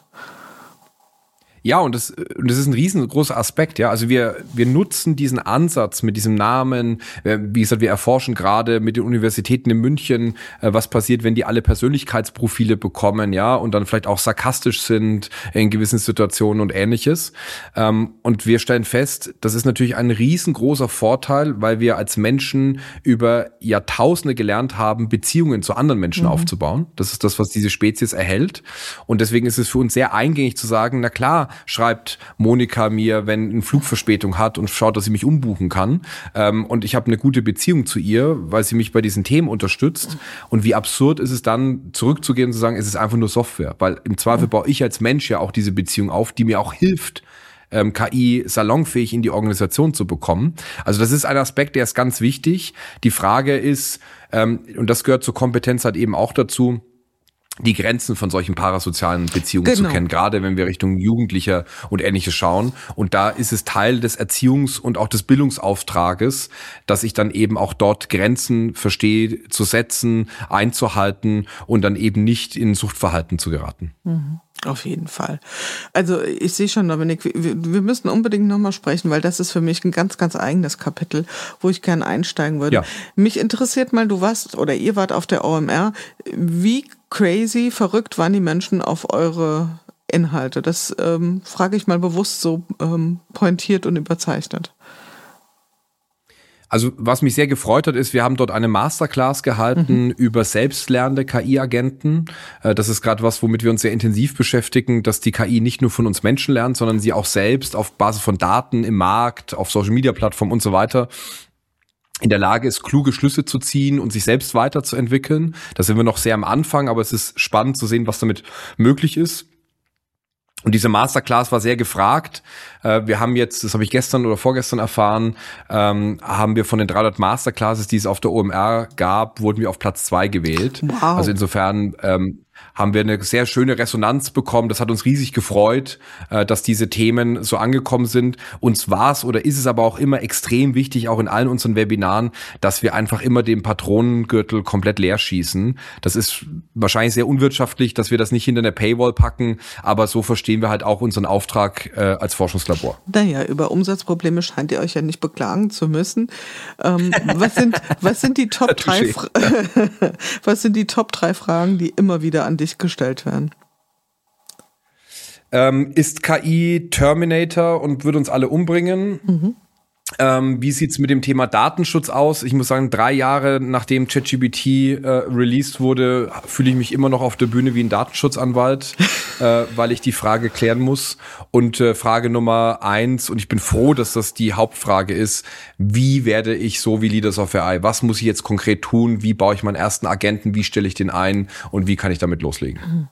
Ja, und das ist ein riesengroßer Aspekt, ja. Also wir nutzen diesen Ansatz mit diesem Namen, wie gesagt, wir erforschen gerade mit den Universitäten in München, was passiert, wenn die alle Persönlichkeitsprofile bekommen, ja, und dann vielleicht auch sarkastisch sind in gewissen Situationen und Ähnliches. Und wir stellen fest, das ist natürlich ein riesengroßer Vorteil, weil wir als Menschen über Jahrtausende gelernt haben, Beziehungen zu anderen Menschen aufzubauen. Das ist das, was diese Spezies erhält. Und deswegen ist es für uns sehr eingängig zu sagen, na klar, schreibt Monika mir, wenn eine Flugverspätung hat und schaut, dass sie mich umbuchen kann. Und ich habe eine gute Beziehung zu ihr, weil sie mich bei diesen Themen unterstützt. Und wie absurd ist es dann, zurückzugehen und zu sagen, es ist einfach nur Software. Weil im Zweifel baue ich als Mensch ja auch diese Beziehung auf, die mir auch hilft, KI salonfähig in die Organisation zu bekommen. Also das ist ein Aspekt, der ist ganz wichtig. Die Frage ist, und das gehört zur Kompetenz halt eben auch dazu, die Grenzen von solchen parasozialen Beziehungen zu kennen, gerade wenn wir Richtung Jugendlicher und Ähnliches schauen. Und da ist es Teil des Erziehungs- und auch des Bildungsauftrages, dass ich dann eben auch dort Grenzen verstehe, zu setzen, einzuhalten und dann eben nicht in Suchtverhalten zu geraten. Mhm. Auf jeden Fall. Also ich sehe schon, Dominik, wir müssen unbedingt nochmal sprechen, weil das ist für mich ein ganz, ganz eigenes Kapitel, wo ich gerne einsteigen würde. Ja. Mich interessiert mal, ihr wart auf der OMR. Wie crazy, verrückt waren die Menschen auf eure Inhalte? Das frage ich mal bewusst so pointiert und überzeichnet. Also was mich sehr gefreut hat, ist, wir haben dort eine Masterclass gehalten über selbstlernende KI-Agenten. Das ist gerade was, womit wir uns sehr intensiv beschäftigen, dass die KI nicht nur von uns Menschen lernt, sondern sie auch selbst auf Basis von Daten im Markt, auf Social-Media-Plattformen und so weiter in der Lage ist, kluge Schlüsse zu ziehen und sich selbst weiterzuentwickeln. Da sind wir noch sehr am Anfang, aber es ist spannend zu sehen, was damit möglich ist. Und diese Masterclass war sehr gefragt. Wir haben jetzt, das habe ich gestern oder vorgestern erfahren, haben wir von den 300 Masterclasses, die es auf der OMR gab, wurden wir auf Platz 2 gewählt. Wow. Also insofern haben wir eine sehr schöne Resonanz bekommen. Das hat uns riesig gefreut, dass diese Themen so angekommen sind. Uns war es oder ist es aber auch immer extrem wichtig, auch in allen unseren Webinaren, dass wir einfach immer den Patronengürtel komplett leer schießen. Das ist wahrscheinlich sehr unwirtschaftlich, dass wir das nicht hinter eine Paywall packen, aber so verstehen wir halt auch unseren Auftrag als Forschungslabor. Naja, über Umsatzprobleme scheint ihr euch ja nicht beklagen zu müssen. Was sind die Top 3 was sind die Top 3 Fragen, die immer wieder an dich gestellt werden? Ist KI Terminator und wird uns alle umbringen? Wie sieht's mit dem Thema Datenschutz aus? Ich muss sagen, 3 Jahre nachdem ChatGPT released wurde, fühle ich mich immer noch auf der Bühne wie ein Datenschutzanwalt, weil ich die Frage klären muss. Und Frage Nummer 1, und ich bin froh, dass das die Hauptfrage ist, wie werde ich so wie Leaders of AI? Was muss ich jetzt konkret tun? Wie baue ich meinen ersten Agenten? Wie stelle ich den ein? Und wie kann ich damit loslegen?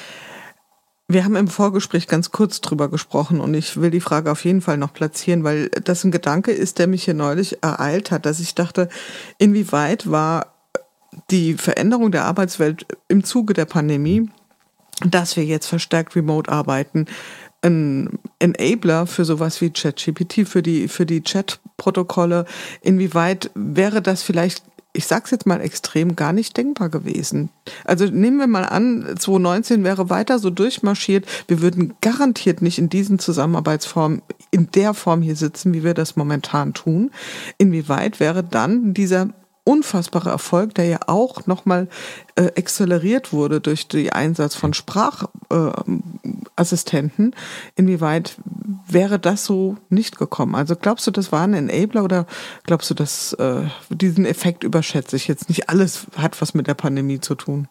Wir haben im Vorgespräch ganz kurz drüber gesprochen und ich will die Frage auf jeden Fall noch platzieren, weil das ein Gedanke ist, der mich hier neulich ereilt hat, dass ich dachte, inwieweit war die Veränderung der Arbeitswelt im Zuge der Pandemie, dass wir jetzt verstärkt remote arbeiten, ein Enabler für sowas wie ChatGPT, für die Chat-Protokolle, inwieweit wäre das vielleicht, ich sag's jetzt mal extrem, gar nicht denkbar gewesen. Also nehmen wir mal an, 2019 wäre weiter so durchmarschiert. Wir würden garantiert nicht in diesen Zusammenarbeitsformen, in der Form hier sitzen, wie wir das momentan tun. Inwieweit wäre dann dieser unfassbare Erfolg, der ja auch nochmal acceleriert wurde durch den Einsatz von Sprachassistenten, inwieweit wäre das so nicht gekommen? Also glaubst du, das war ein Enabler oder glaubst du, dass diesen Effekt überschätze ich jetzt nicht? Alles hat was mit der Pandemie zu tun.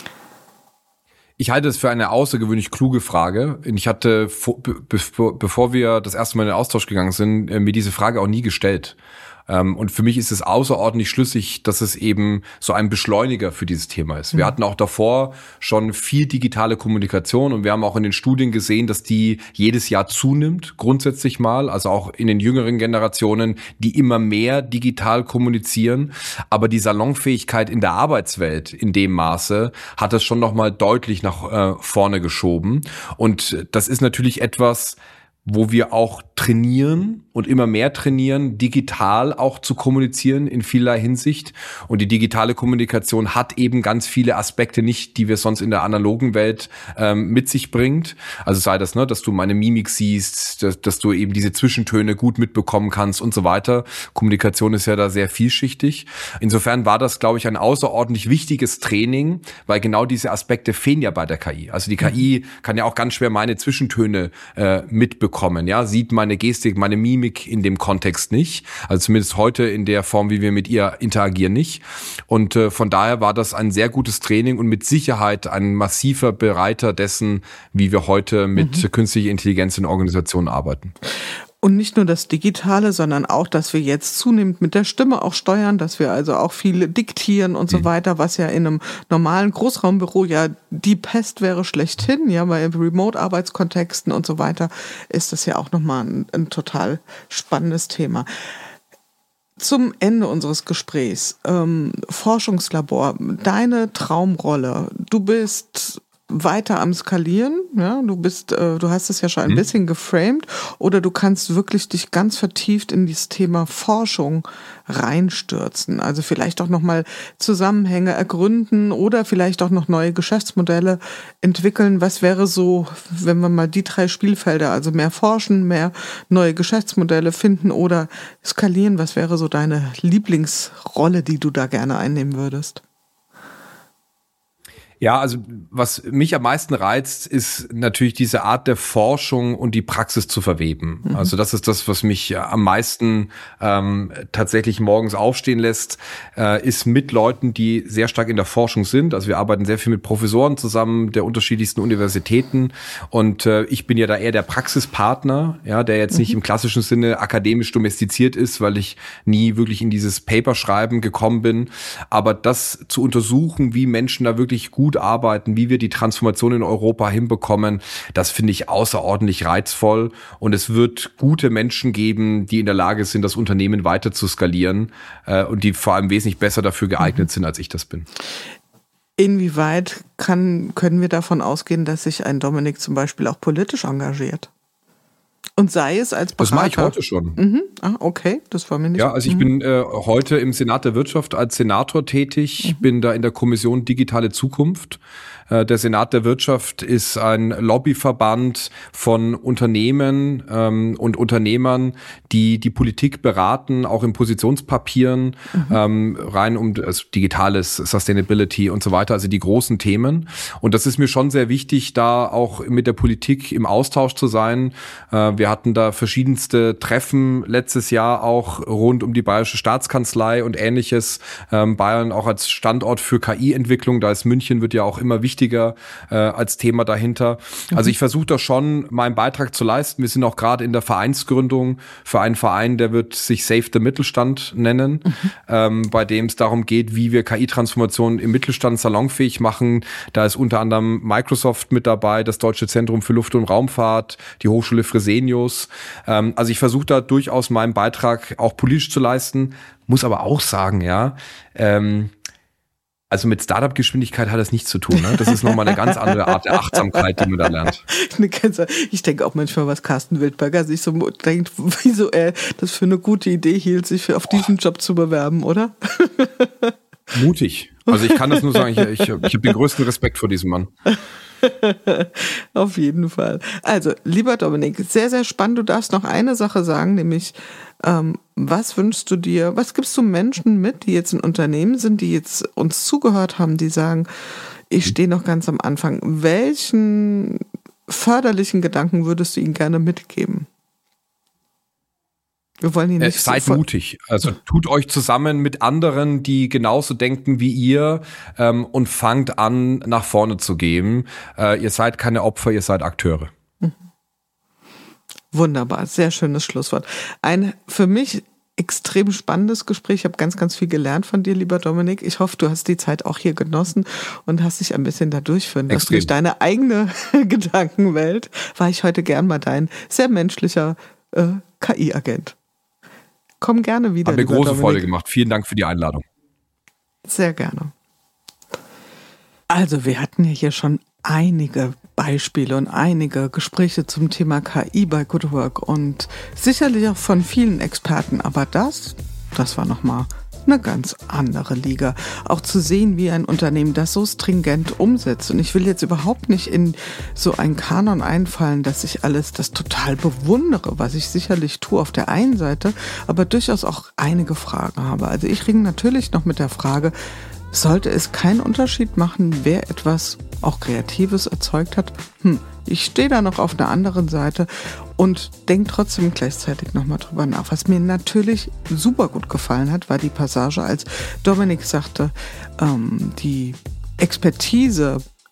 Ich halte es für eine außergewöhnlich kluge Frage. Ich hatte, bevor wir das erste Mal in den Austausch gegangen sind, mir diese Frage auch nie gestellt. Und für mich ist es außerordentlich schlüssig, dass es eben so ein Beschleuniger für dieses Thema ist. Wir hatten auch davor schon viel digitale Kommunikation und wir haben auch in den Studien gesehen, dass die jedes Jahr zunimmt, grundsätzlich mal, also auch in den jüngeren Generationen, die immer mehr digital kommunizieren. Aber die Salonfähigkeit in der Arbeitswelt in dem Maße hat es schon nochmal deutlich nach vorne geschoben. Und das ist natürlich etwas, wo wir auch trainieren und immer mehr trainieren, digital auch zu kommunizieren in vielerlei Hinsicht. Und die digitale Kommunikation hat eben ganz viele Aspekte nicht, die wir sonst in der analogen Welt mit sich bringt. Also sei das, dass du meine Mimik siehst, dass du eben diese Zwischentöne gut mitbekommen kannst und so weiter. Kommunikation ist ja da sehr vielschichtig. Insofern war das, glaube ich, ein außerordentlich wichtiges Training, weil genau diese Aspekte fehlen ja bei der KI. Also die KI kann ja auch ganz schwer meine Zwischentöne mitbekommen. Ja, sieht meine Gestik, meine Mimik in dem Kontext nicht. Also zumindest heute in der Form, wie wir mit ihr interagieren, nicht. Und von daher war das ein sehr gutes Training und mit Sicherheit ein massiver Bereiter dessen, wie wir heute mit künstlicher Intelligenz in Organisationen arbeiten. Und nicht nur das Digitale, sondern auch, dass wir jetzt zunehmend mit der Stimme auch steuern, dass wir also auch viel diktieren und so weiter, was ja in einem normalen Großraumbüro ja die Pest wäre schlechthin, ja, bei Remote-Arbeitskontexten und so weiter ist das ja auch nochmal ein total spannendes Thema. Zum Ende unseres Gesprächs, Forschungslabor, deine Traumrolle, du bist weiter am Skalieren, ja, du hast es ja schon ein bisschen geframed, oder du kannst wirklich dich ganz vertieft in dieses Thema Forschung reinstürzen, also vielleicht auch nochmal Zusammenhänge ergründen oder vielleicht auch noch neue Geschäftsmodelle entwickeln. Was wäre so, wenn wir mal die 3 Spielfelder, also mehr forschen, mehr neue Geschäftsmodelle finden oder skalieren, was wäre so deine Lieblingsrolle, die du da gerne einnehmen würdest? Ja, also was mich am meisten reizt, ist natürlich diese Art der Forschung und die Praxis zu verweben. Also das ist das, was mich am meisten tatsächlich morgens aufstehen lässt, ist mit Leuten, die sehr stark in der Forschung sind. Also wir arbeiten sehr viel mit Professoren zusammen der unterschiedlichsten Universitäten und ich bin ja da eher der Praxispartner, ja, der jetzt nicht im klassischen Sinne akademisch domestiziert ist, weil ich nie wirklich in dieses Paperschreiben gekommen bin. Aber das zu untersuchen, wie Menschen da wirklich gut arbeiten, wie wir die Transformation in Europa hinbekommen, das finde ich außerordentlich reizvoll. Und es wird gute Menschen geben, die in der Lage sind, das Unternehmen weiter zu skalieren und die vor allem wesentlich besser dafür geeignet sind, als ich das bin. Inwieweit können wir davon ausgehen, dass sich ein Dominik zum Beispiel auch politisch engagiert? Und sei es als Berater. Das mache ich heute schon. Okay, das war mir nicht. Ja, also ich bin heute im Senat der Wirtschaft als Senator tätig, bin da in der Kommission Digitale Zukunft. Der Senat der Wirtschaft ist ein Lobbyverband von Unternehmen und Unternehmern, die die Politik beraten, auch in Positionspapieren, rein um digitales Sustainability und so weiter, also die großen Themen. Und das ist mir schon sehr wichtig, da auch mit der Politik im Austausch zu sein. Wir hatten da verschiedenste Treffen letztes Jahr auch rund um die Bayerische Staatskanzlei und Ähnliches. Bayern auch als Standort für KI-Entwicklung, da ist München, wird ja auch immer wichtiger als Thema dahinter. Also ich versuche da schon meinen Beitrag zu leisten. Wir sind auch gerade in der Vereinsgründung für einen Verein, der wird sich Save the Mittelstand nennen, bei dem es darum geht, wie wir KI-Transformation im Mittelstand salonfähig machen. Da ist unter anderem Microsoft mit dabei, das Deutsche Zentrum für Luft- und Raumfahrt, die Hochschule Fresenius. Also ich versuche da durchaus meinen Beitrag auch politisch zu leisten, muss aber auch sagen, ja, also mit Startup-Geschwindigkeit hat das nichts zu tun. Ne? Das ist nochmal eine ganz andere Art der Achtsamkeit, die man da lernt. Ich denke auch manchmal, was Carsten Wildberger sich so denkt, wieso er das für eine gute Idee hielt, sich auf diesen Job zu bewerben, oder? Mutig. Also ich kann das nur sagen, ich habe den größten Respekt vor diesem Mann. Auf jeden Fall. Also, lieber Dominik, sehr, sehr spannend. Du darfst noch eine Sache sagen, nämlich, was wünschst du dir, was gibst du Menschen mit, die jetzt in Unternehmen sind, die jetzt uns zugehört haben, die sagen, ich stehe noch ganz am Anfang. Welchen förderlichen Gedanken würdest du ihnen gerne mitgeben? Wir wollen ihn nicht seid mutig. Also tut euch zusammen mit anderen, die genauso denken wie ihr und fangt an, nach vorne zu gehen. Ihr seid keine Opfer, ihr seid Akteure. Wunderbar, sehr schönes Schlusswort. Ein für mich extrem spannendes Gespräch. Ich habe ganz, ganz viel gelernt von dir, lieber Dominik. Ich hoffe, du hast die Zeit auch hier genossen und hast dich ein bisschen da durchführen lassen. Durch deine eigene Gedankenwelt war ich heute gern mal dein sehr menschlicher KI-Agent. Komm gerne wieder. Hat mir große Freude gemacht. Vielen Dank für die Einladung. Sehr gerne. Also wir hatten ja hier schon einige Beispiele und einige Gespräche zum Thema KI bei Good Work und sicherlich auch von vielen Experten. Aber das war nochmal eine ganz andere Liga. Auch zu sehen, wie ein Unternehmen das so stringent umsetzt. Und ich will jetzt überhaupt nicht in so einen Kanon einfallen, dass ich alles das total bewundere, was ich sicherlich tue auf der einen Seite, aber durchaus auch einige Fragen habe. Also ich ringe natürlich noch mit der Frage, sollte es keinen Unterschied machen, wer etwas auch Kreatives erzeugt hat? Ich stehe da noch auf der anderen Seite und denke trotzdem gleichzeitig nochmal drüber nach. Was mir natürlich super gut gefallen hat, war die Passage, als Dominik sagte, die Expertise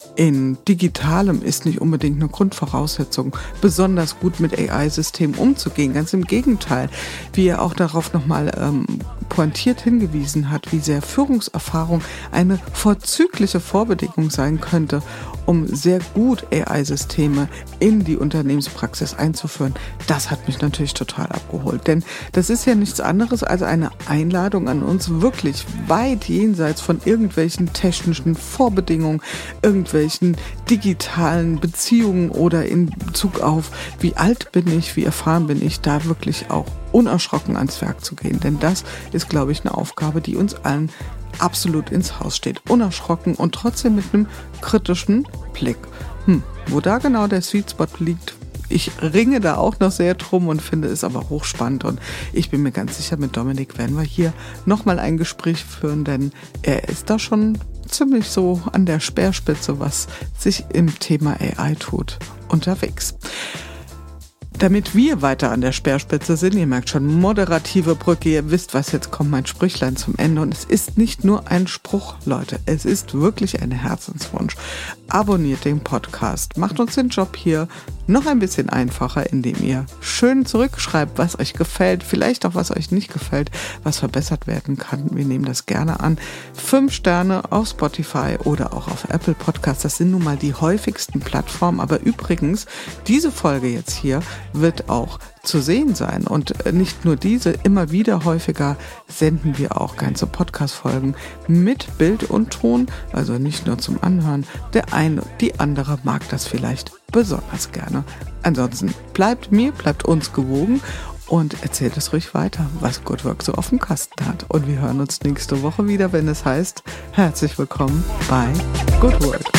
in Digitalem ist nicht unbedingt eine Grundvoraussetzung, besonders gut mit AI-Systemen umzugehen. Ganz im Gegenteil, wie er auch darauf nochmal pointiert hingewiesen hat, wie sehr Führungserfahrung eine vorzügliche Vorbedingung sein könnte, um sehr gut AI-Systeme in die Unternehmenspraxis einzuführen. Das hat mich natürlich total abgeholt, denn das ist ja nichts anderes als eine Einladung an uns, wirklich weit jenseits von irgendwelchen technischen Vorbedingungen, irgendwelchen digitalen Beziehungen oder in Bezug auf, wie alt bin ich, wie erfahren bin ich, da wirklich auch unerschrocken ans Werk zu gehen. Denn das ist, glaube ich, eine Aufgabe, die uns allen absolut ins Haus steht. Unerschrocken und trotzdem mit einem kritischen Blick. Wo da genau der Sweet Spot liegt, ich ringe da auch noch sehr drum und finde es aber hochspannend. Und ich bin mir ganz sicher, mit Dominik werden wir hier nochmal ein Gespräch führen, denn er ist da schon ziemlich so an der Speerspitze, was sich im Thema AI tut, unterwegs. Damit wir weiter an der Speerspitze sind, ihr merkt schon, moderative Brücke, ihr wisst, was jetzt kommt, mein Sprüchlein zum Ende. Und es ist nicht nur ein Spruch, Leute, es ist wirklich ein Herzenswunsch. Abonniert den Podcast, macht uns den Job hier noch ein bisschen einfacher, indem ihr schön zurückschreibt, was euch gefällt, vielleicht auch was euch nicht gefällt, was verbessert werden kann. Wir nehmen das gerne an. 5 Sterne auf Spotify oder auch auf Apple Podcasts, das sind nun mal die häufigsten Plattformen. Aber übrigens, diese Folge jetzt hier wird auch zu sehen sein. Und nicht nur diese, immer wieder häufiger senden wir auch ganze Podcast-Folgen mit Bild und Ton, also nicht nur zum Anhören. Der eine, die andere mag das vielleicht besonders gerne. Ansonsten bleibt uns gewogen und erzählt es ruhig weiter, was Good Work so auf dem Kasten hat. Und wir hören uns nächste Woche wieder, wenn es heißt, herzlich willkommen bei Good Work.